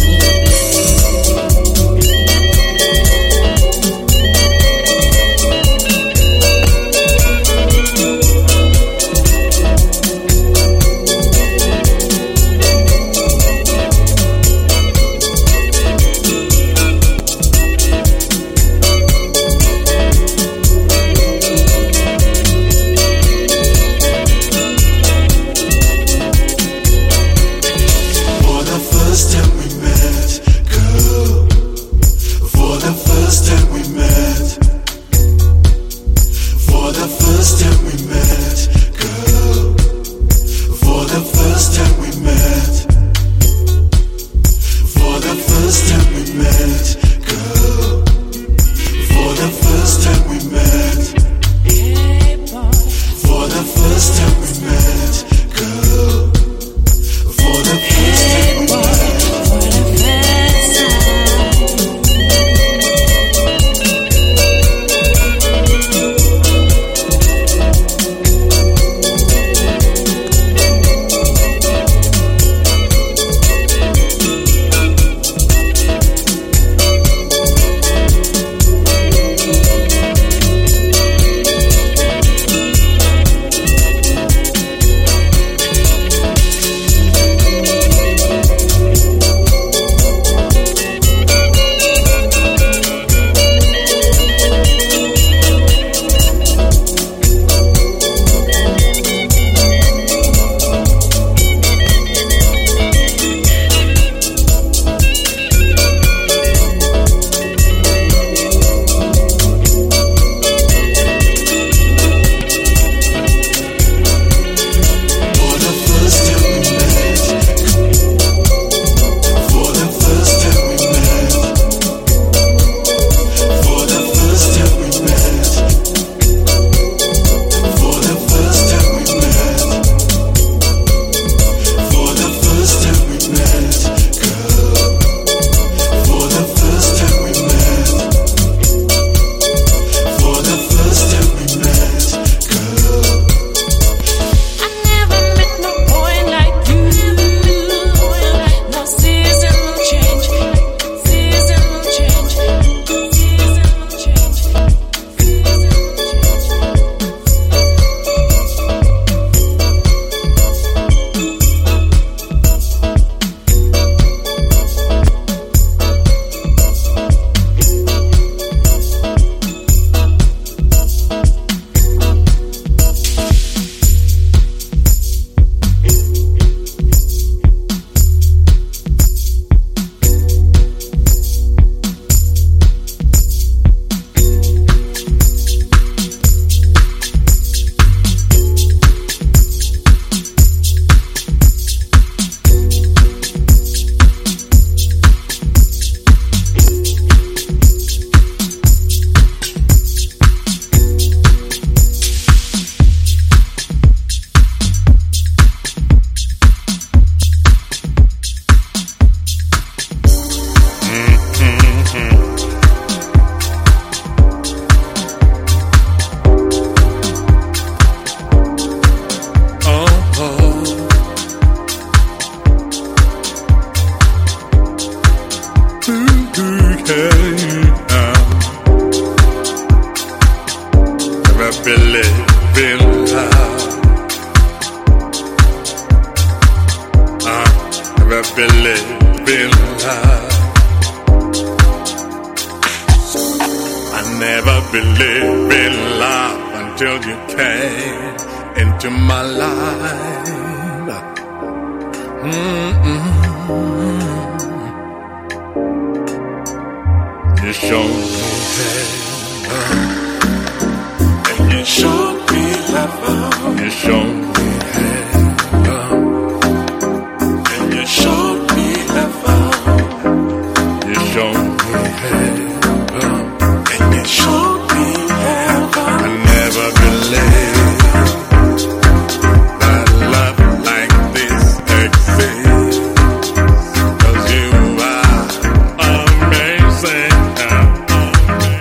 You showed me heaven. And you showed me heaven. You showed me heaven. And you showed me heaven. You showed me heaven. And you showed me heaven. I never believed that love like this exists. 'Cause you are amazing.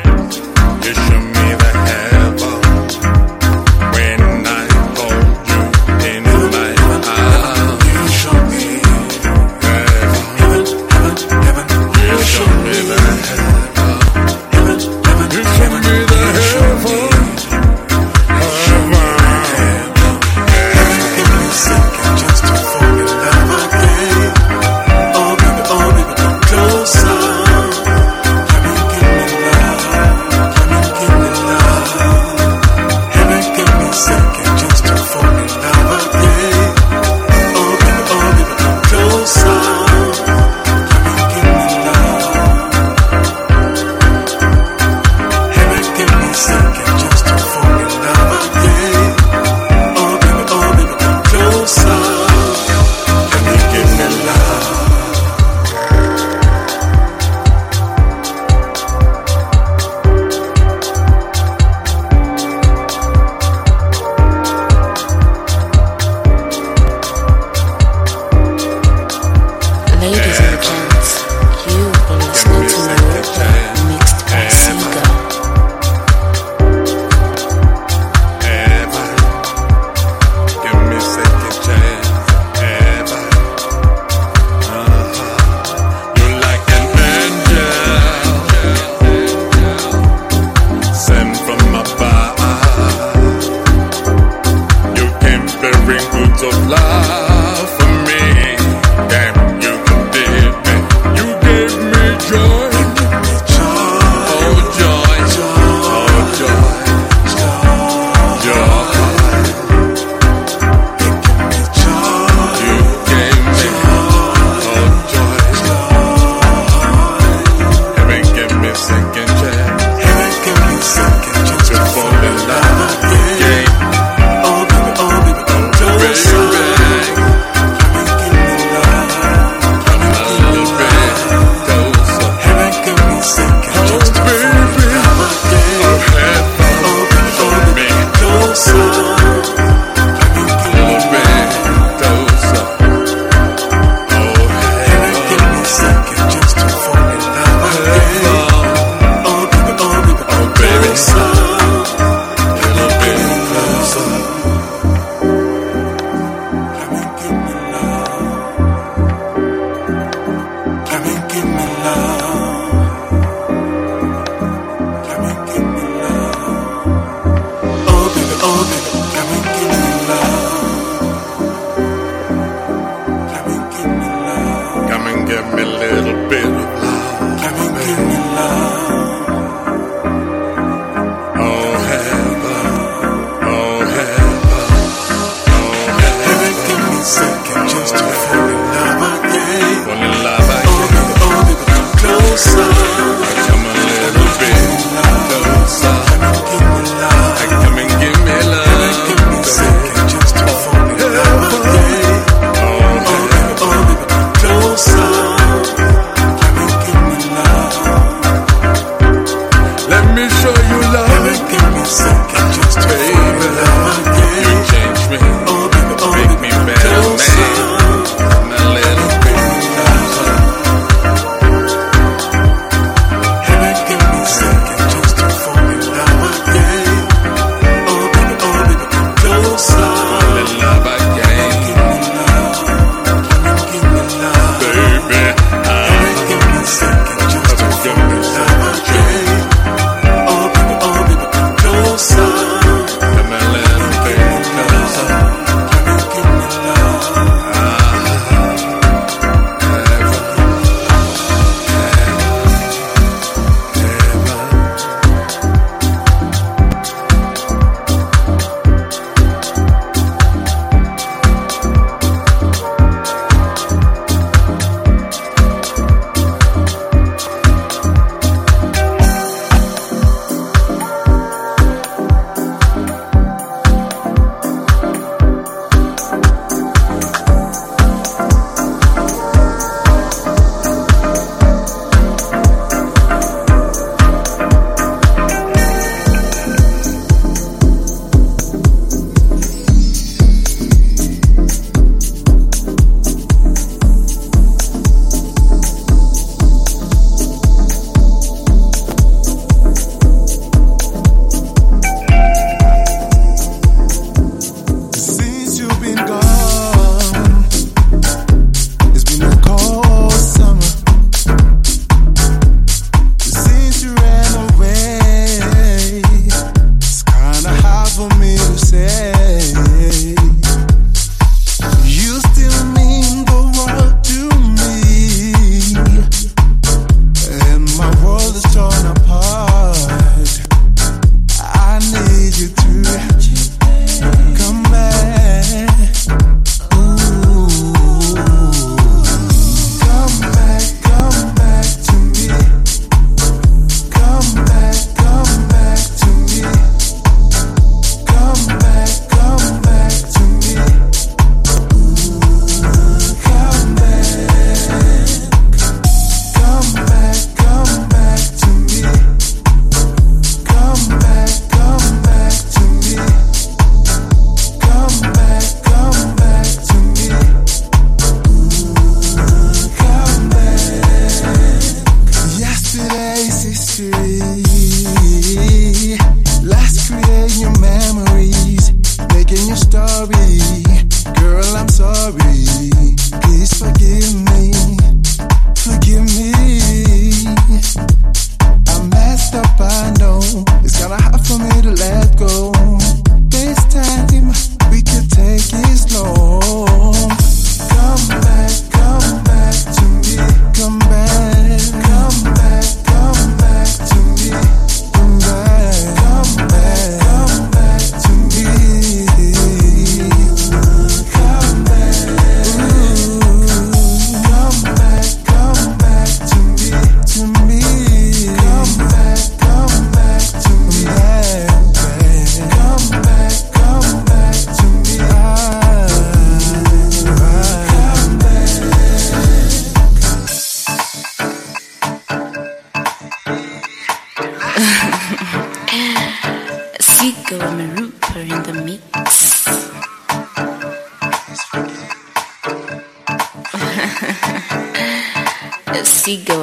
You show me the heaven when I hold you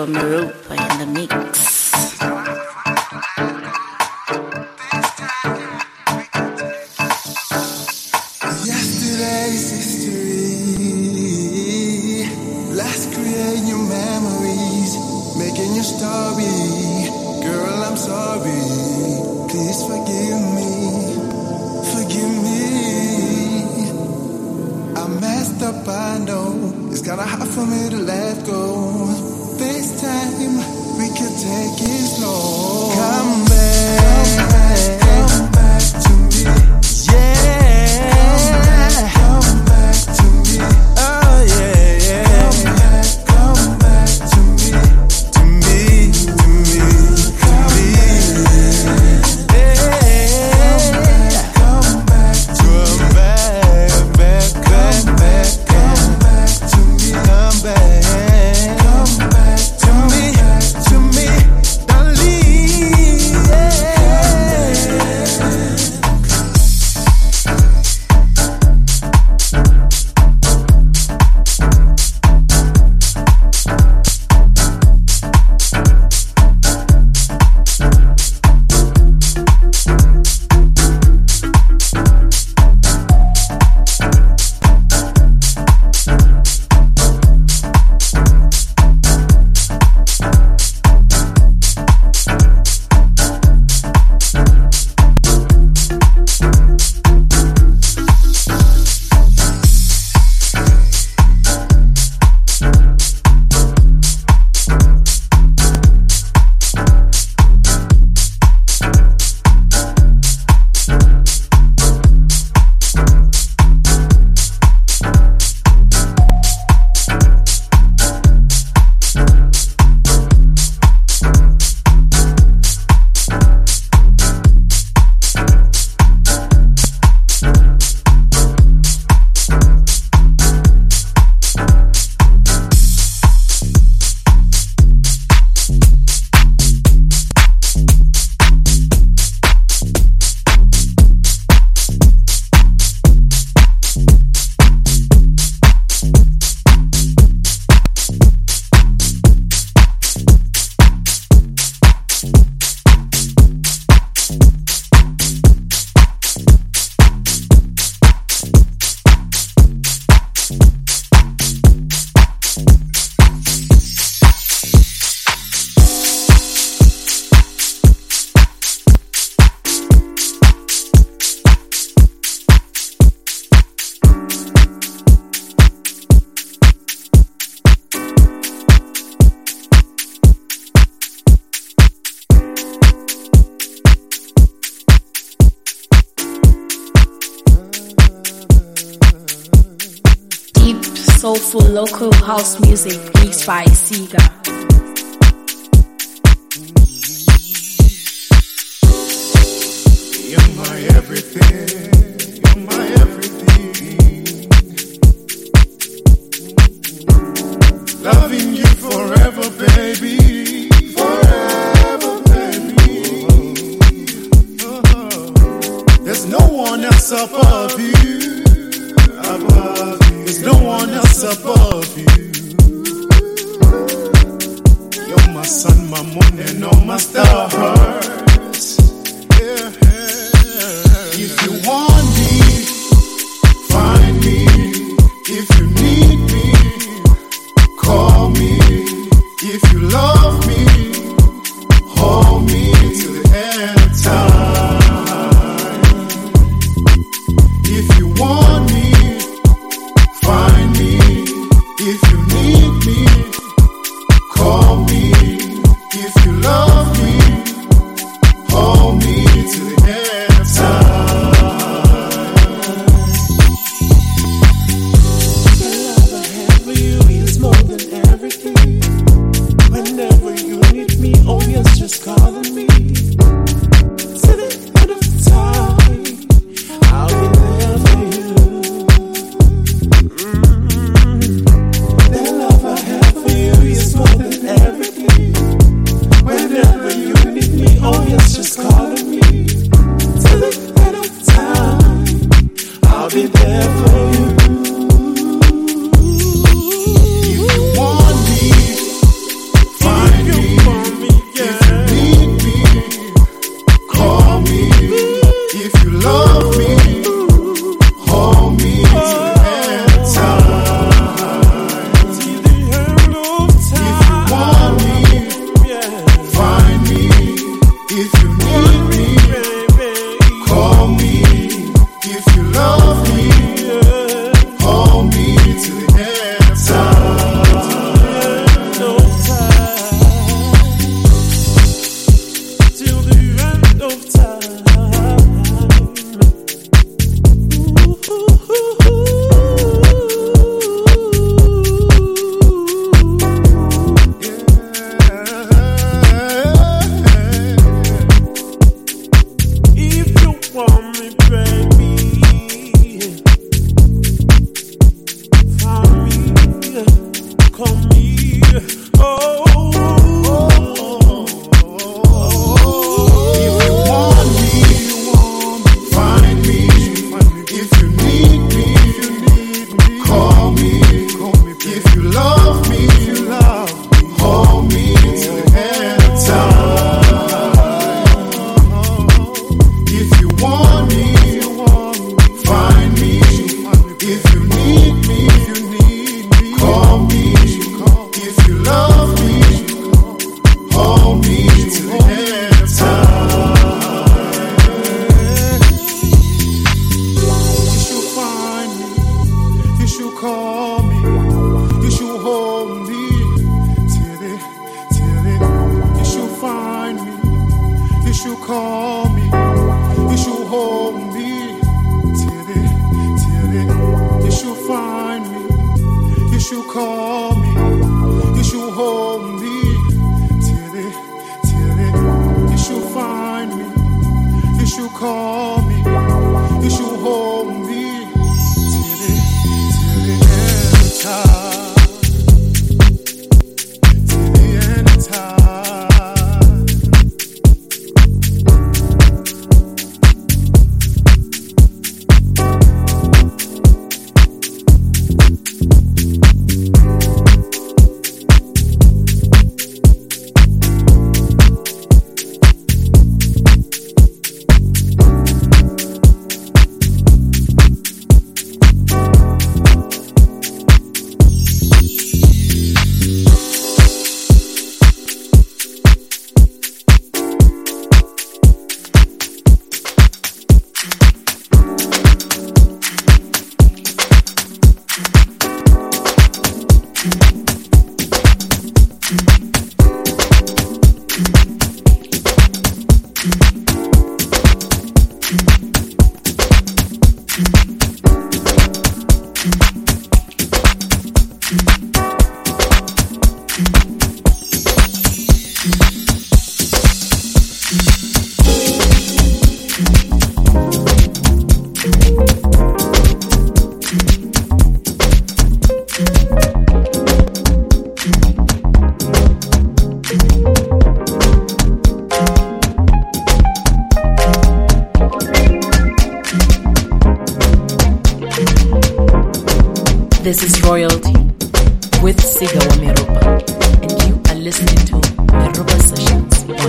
Sigo Marupa in the mix. Yesterday's history. Let's create new memories, making your story. Girl, I'm sorry. Please forgive me. Forgive me. I messed up, I know. It's kinda hard for me to let go. This time we can take it slow. Come back, come back, come back to me. Yeah, come back, come back to me. Oh yeah, yeah. Come back, come back to me, to me, to me, to me. Yeah, come back, come back, back, back, back, come back to me, come back, come back to me, to me, don't leave. Soulful local house music mixed by Siga. You're my everything. You're my everything. Loving you forever, baby. Forever, baby. Uh-huh. There's no one else above you. Above you. There's no one else above you. You're my sun, my moon, and all my stars. Yeah. If you want me, find me. If you need me, call me. If you love me, hold me till the end of time. If you want me, find me. If you need me, call me. If you love me, you need me, call me. If you love me, hold me till the end of time. No time till the end of time. This is Royalty with Siga wa Meropa, and you are listening to Meropa Sessions on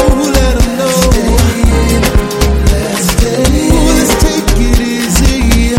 Let's take it easy.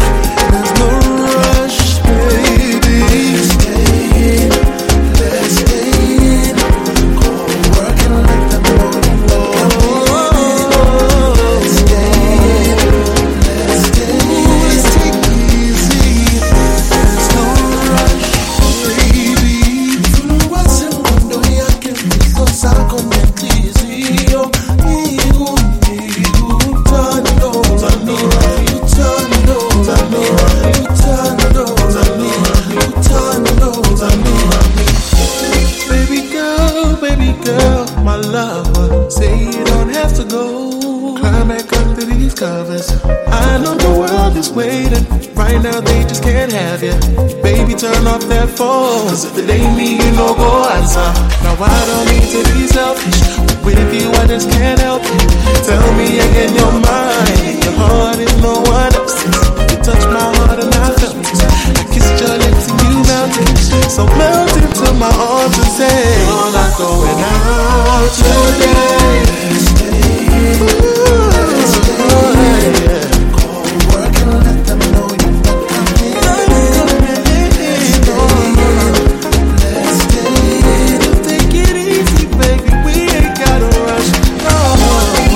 lover. Say you don't have to go. Climb back under these covers. I know the world is waiting. Right now they just can't have you. Baby, turn off that phone. Cause if it ain't me, you know go answer. Now I don't mean to be selfish, but with you I just can't help it. Tell me again you're mine. Your heart is no one else's. You touched my heart and I felt it. I kissed your lips and you melted. So melt into my arms and say you're not going out today. Ooh, let's stay. Call work and let them know you're not coming. Let's stay. Take it easy, baby. We ain't gotta rush. No.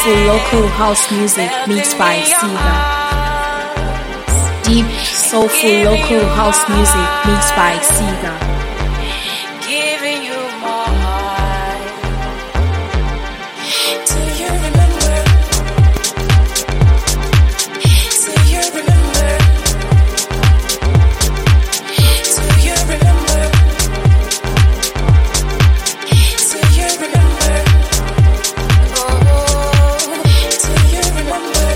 soulful local house music mixed by Siva. Deep soulful local house music mixed by Siva. Giving you my heart. Do you remember? Do you remember? Do you remember? Do you remember? Oh, do you remember?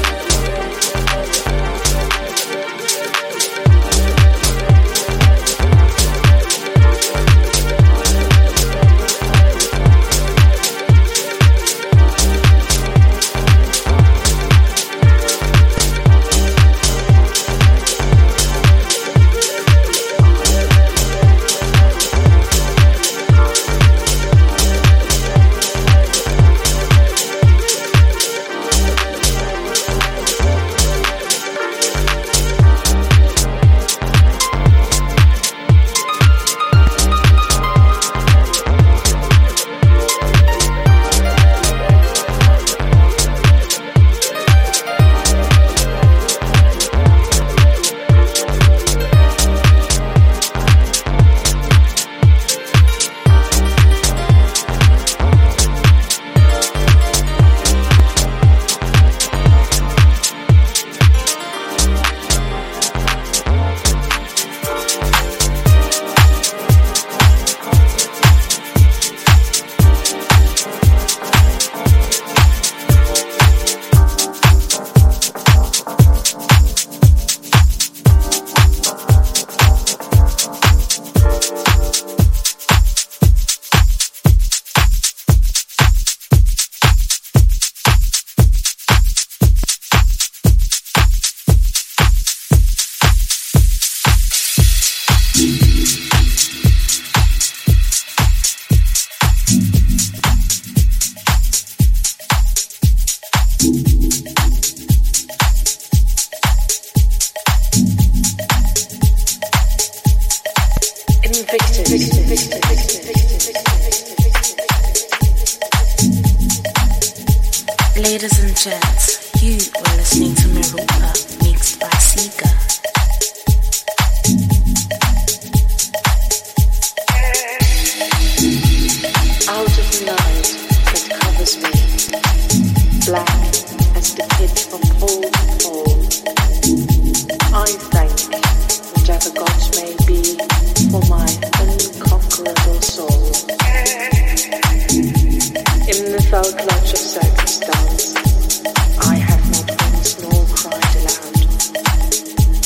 Ladies and gents, you were listening to Merupa, mixed by Sega. Out of the night that covers me, black as the pit from pole to pole, I thank whatever gods may be for my unconquerable soul. In the foul clutch of circumstance, I have not once nor cried aloud.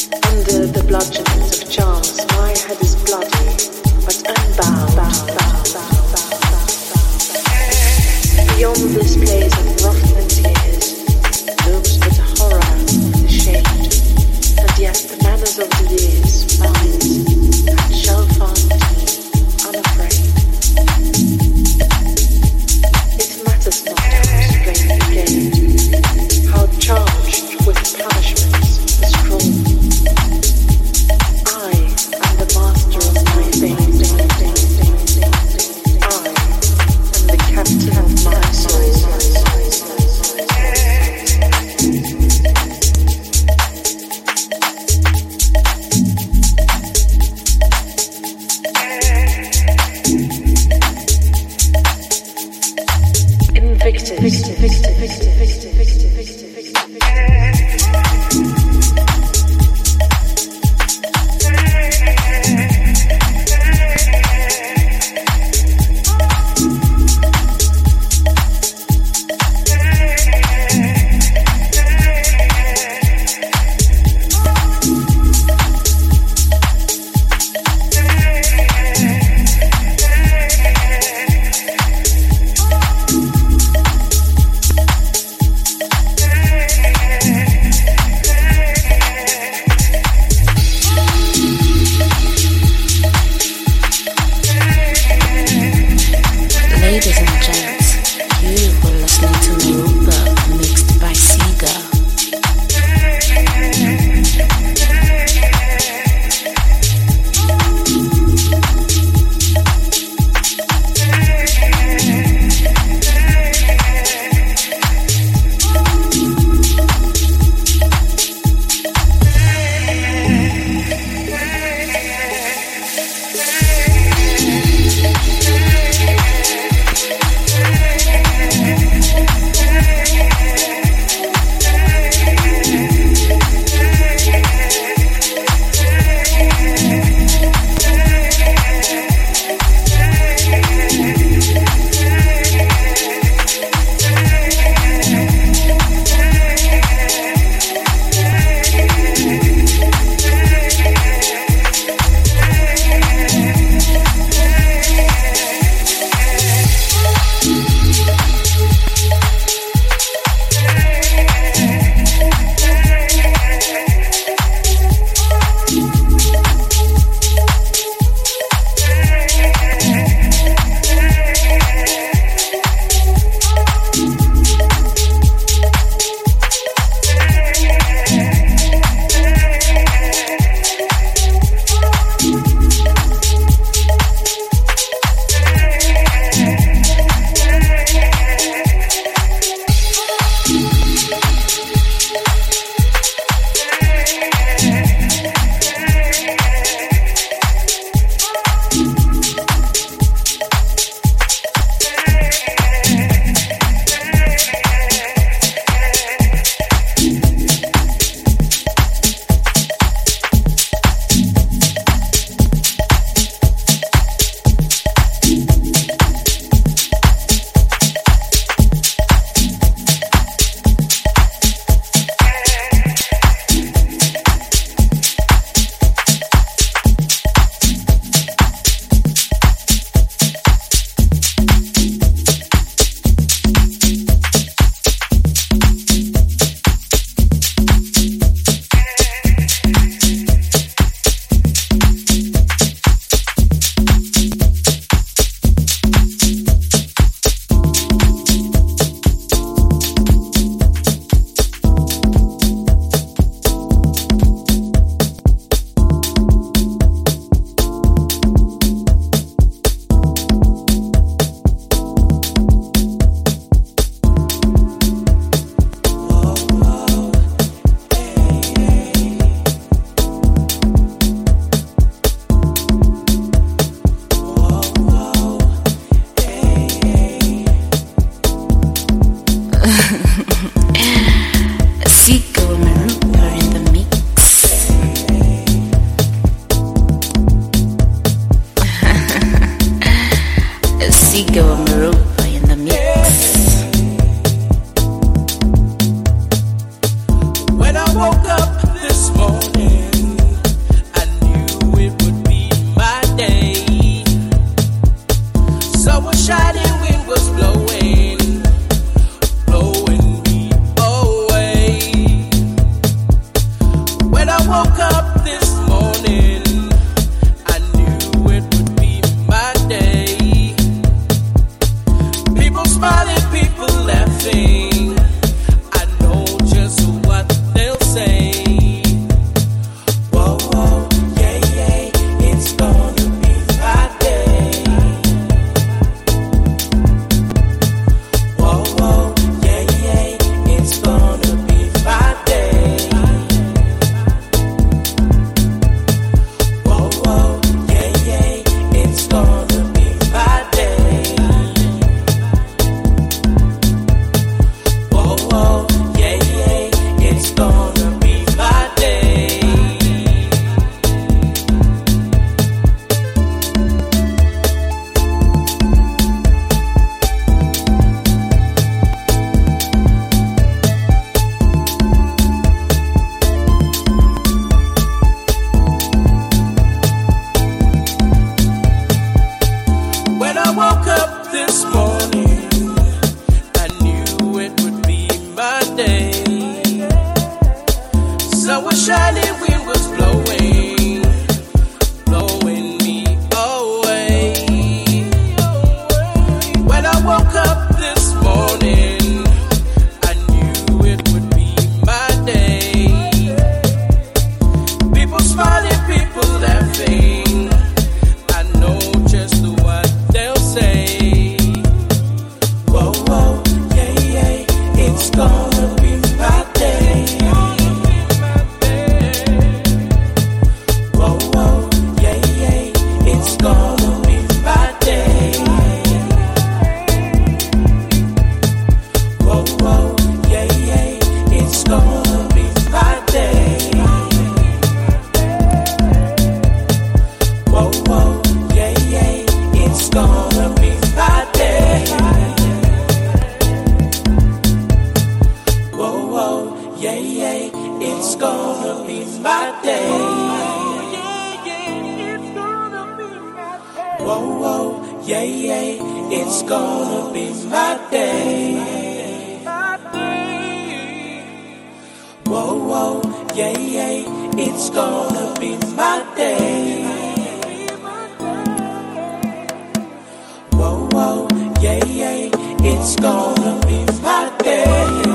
Sigo Marupa in the mix. When I woke up this morning, I knew it would be my day. Sun was shining, wind was blowing, blowing me away. When I woke up this morning, I knew it would be my day. People smiling, people laughing. I know just what they'll say. Whoa, whoa, yeah, yeah, it's gonna be my day. Whoa, whoa, yeah, yeah, it's gonna be my day. Whoa, whoa, yeah, yeah, it's gonna be my day. Whoa, whoa, yeah, yeah, it's gonna be my day. When I woke up this morning, I knew it would be my day. Sun was shining, wind was blowing, blowing me away. When I woke up this morning, I knew it would be my day. People smiling, people laughing. I know just what they'll say. Whoa, whoa, yeah, yeah, it's gonna be my day. Whoa, whoa, yeah, yeah, it's gonna be my day. Whoa, whoa, yeah, yeah, it's gonna be my day. Whoa, whoa, yeah, yeah, it's gonna be my day. Whoa, whoa, yeah, yeah, it's gonna be my day. Whoa, whoa, yeah, yeah, it's gonna be my day. Whoa, whoa, yeah, yeah, it's gonna be my day. Whoa, whoa, yeah, yeah, it's gonna be my day.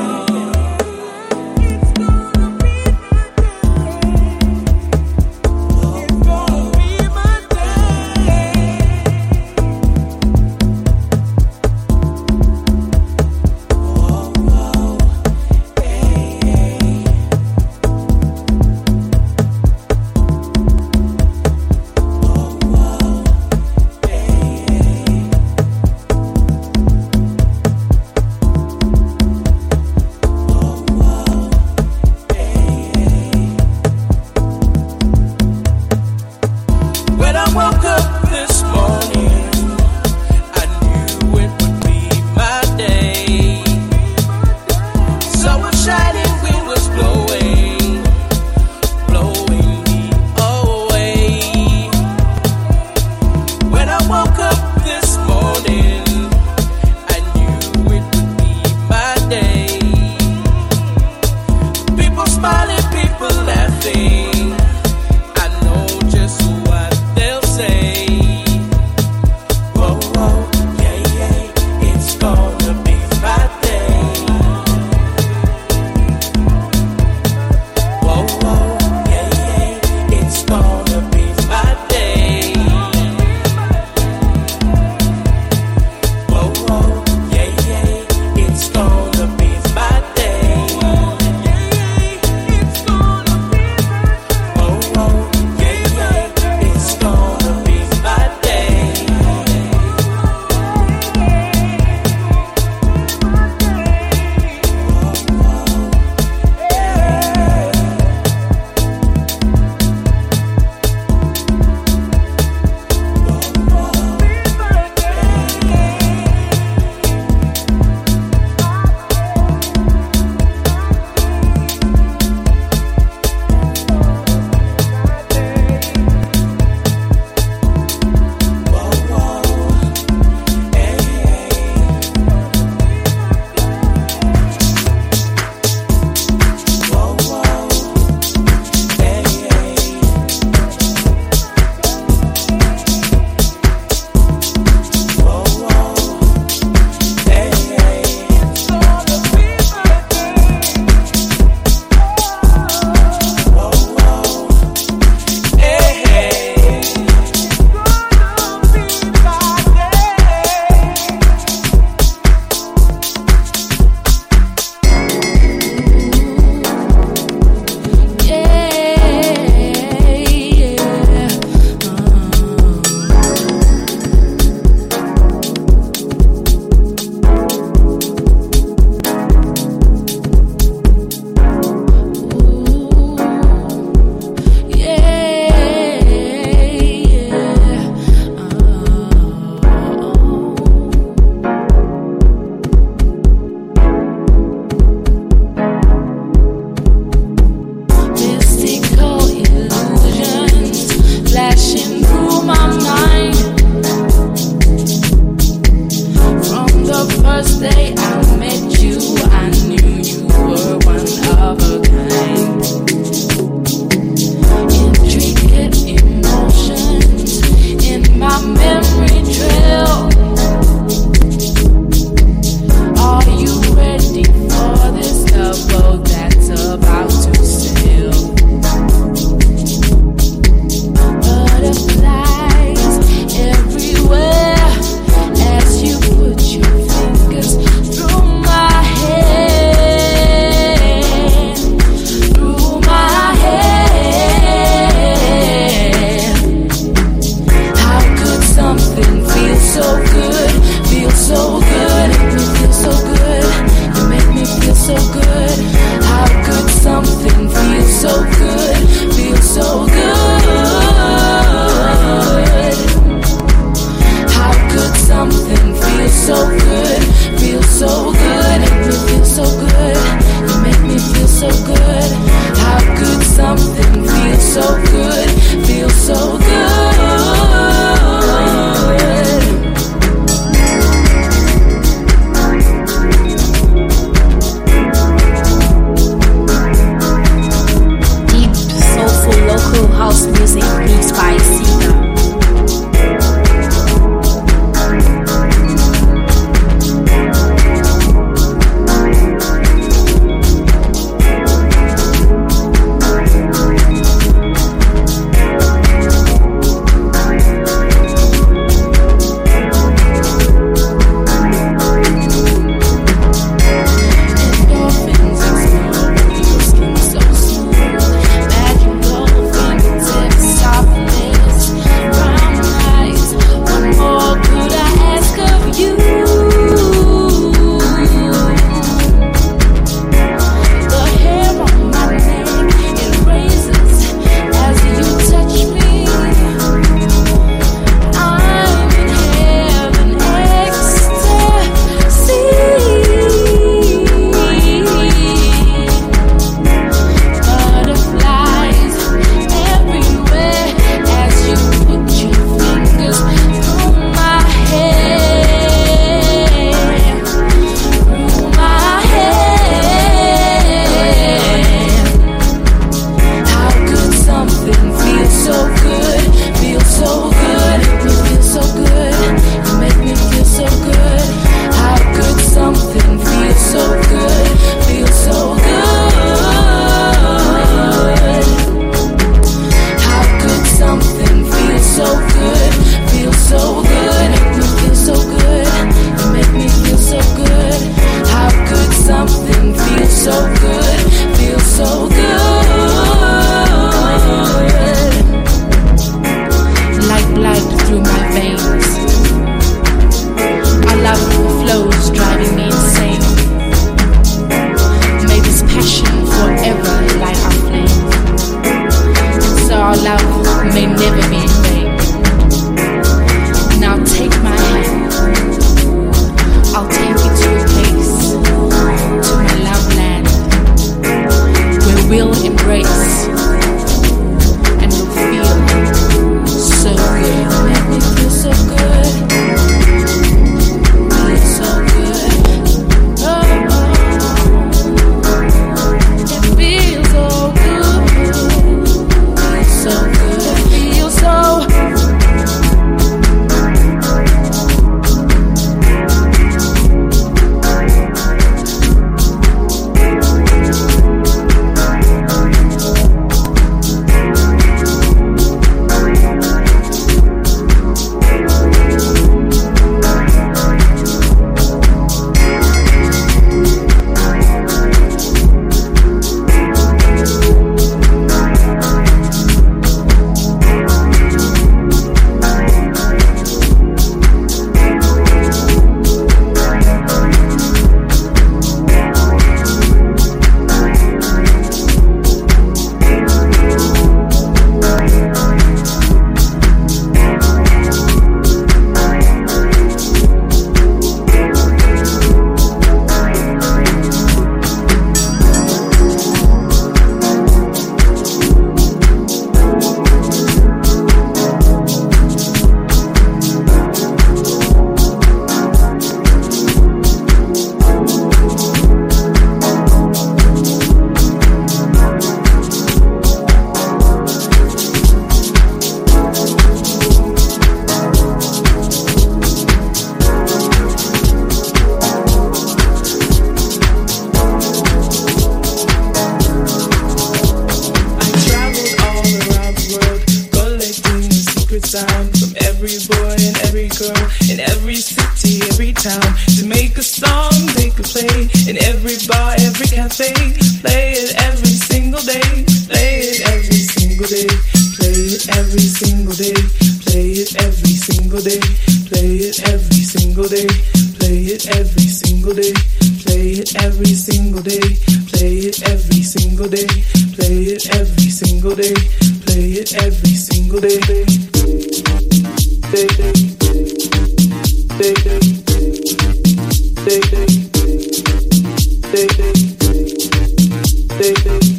every girl, in every city, every town. To make a song, they could play in every bar, every cafe. Play it every single day. Play it every single day. Play it every single day. Play it every single day. Play it every single day. Play it every single day. Play it every single day. Play it every single day. Play it every single day. Play it every single day. Day, day, day, day, day, day, day, day,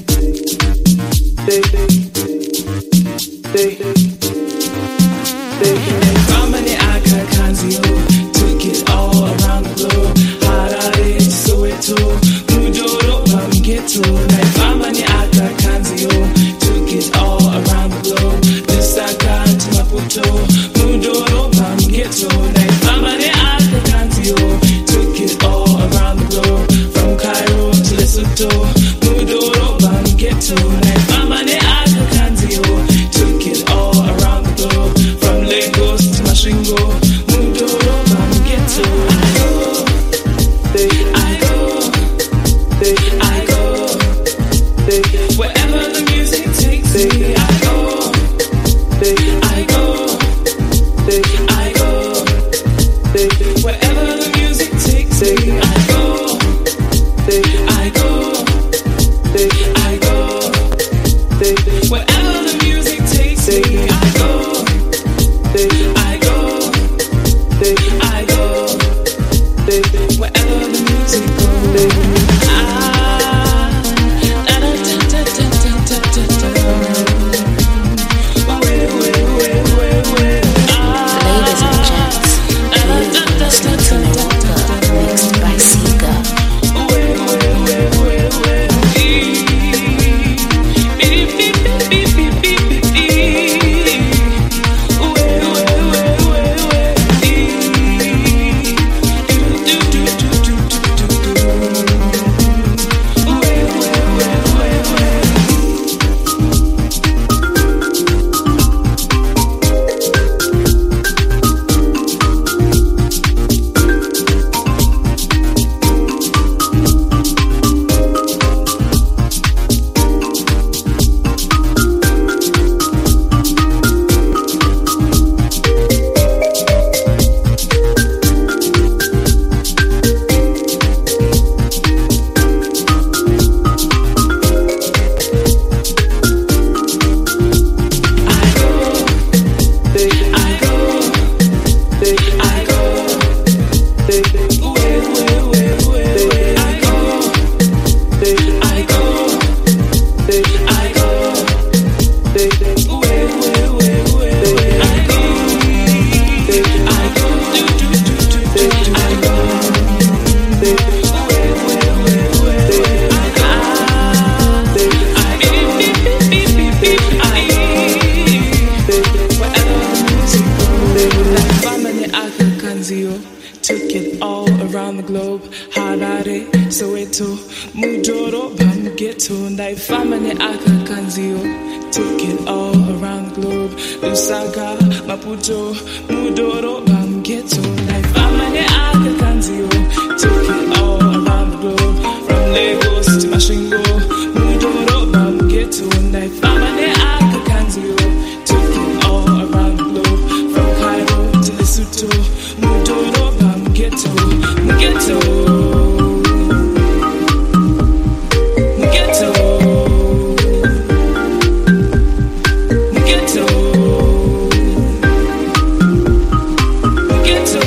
day, day, day, day. Family akakanzio, took it all around the globe. Harare, Soweto, Mudoro, Bamgeto. Family akakanzio, took it all around the globe. Lusaka to Maputo, Mudoro, Bamgeto. Family akakanzio, took it all around the globe. From Cairo to Lesotho, Mudoro, Bamgeto. Family akakanzio, took it all around the globe. From Lagos to Mashingo, Mudoro, Bamgeto. I go, I go, wherever the music takes me. I go, I go, I go, wherever the music takes me. I go, I go, I go, wherever the music takes me. I go, I go, I go, wherever the music goes. Ladies and gents, you're listening to Meruka, mixed by Sega. Took it all around the globe. Harare, Soweto, Mudoro, Bamgeto. Ndai family akakanzio. Took it all around the globe. Lusaka, Maputo, Mudoro, Bamgeto. Ndai family akakanzio. Took it all around the globe. From Lagos to Mashingo, Mudoro, Bamgeto. Ndai family akakanzio. Took it all around the globe. From Cairo to Lesotho, Mudoro, Ghetto, ghetto, ghetto, ghetto, ghetto.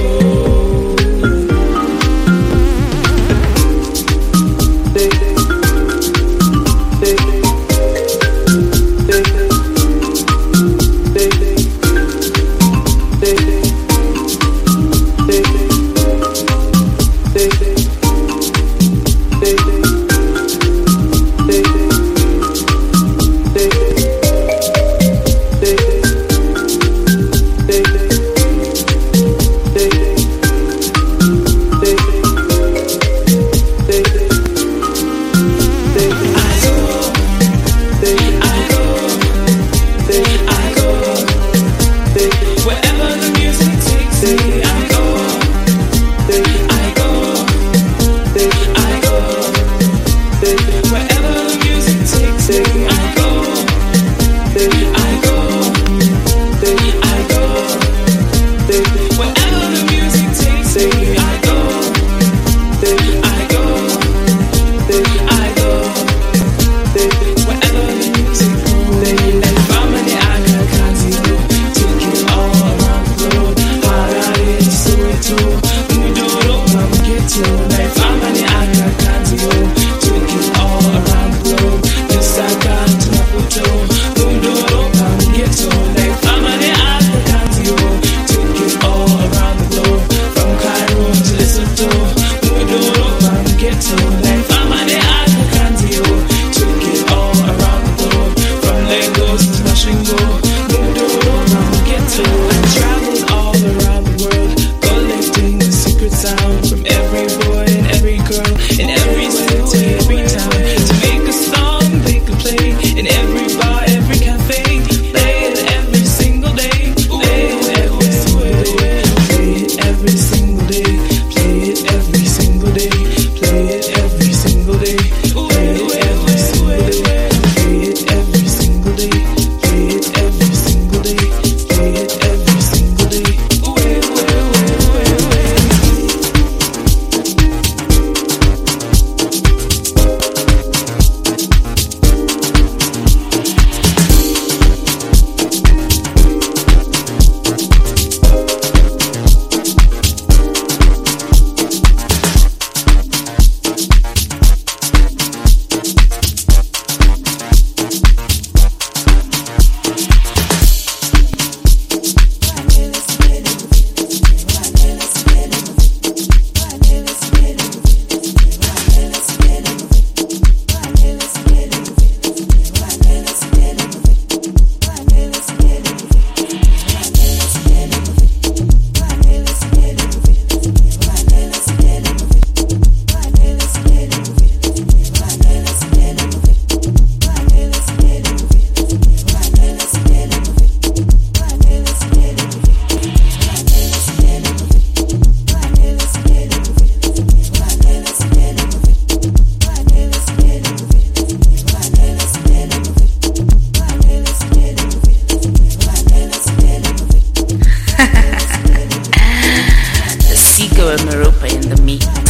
Sigo Maropa in the mix.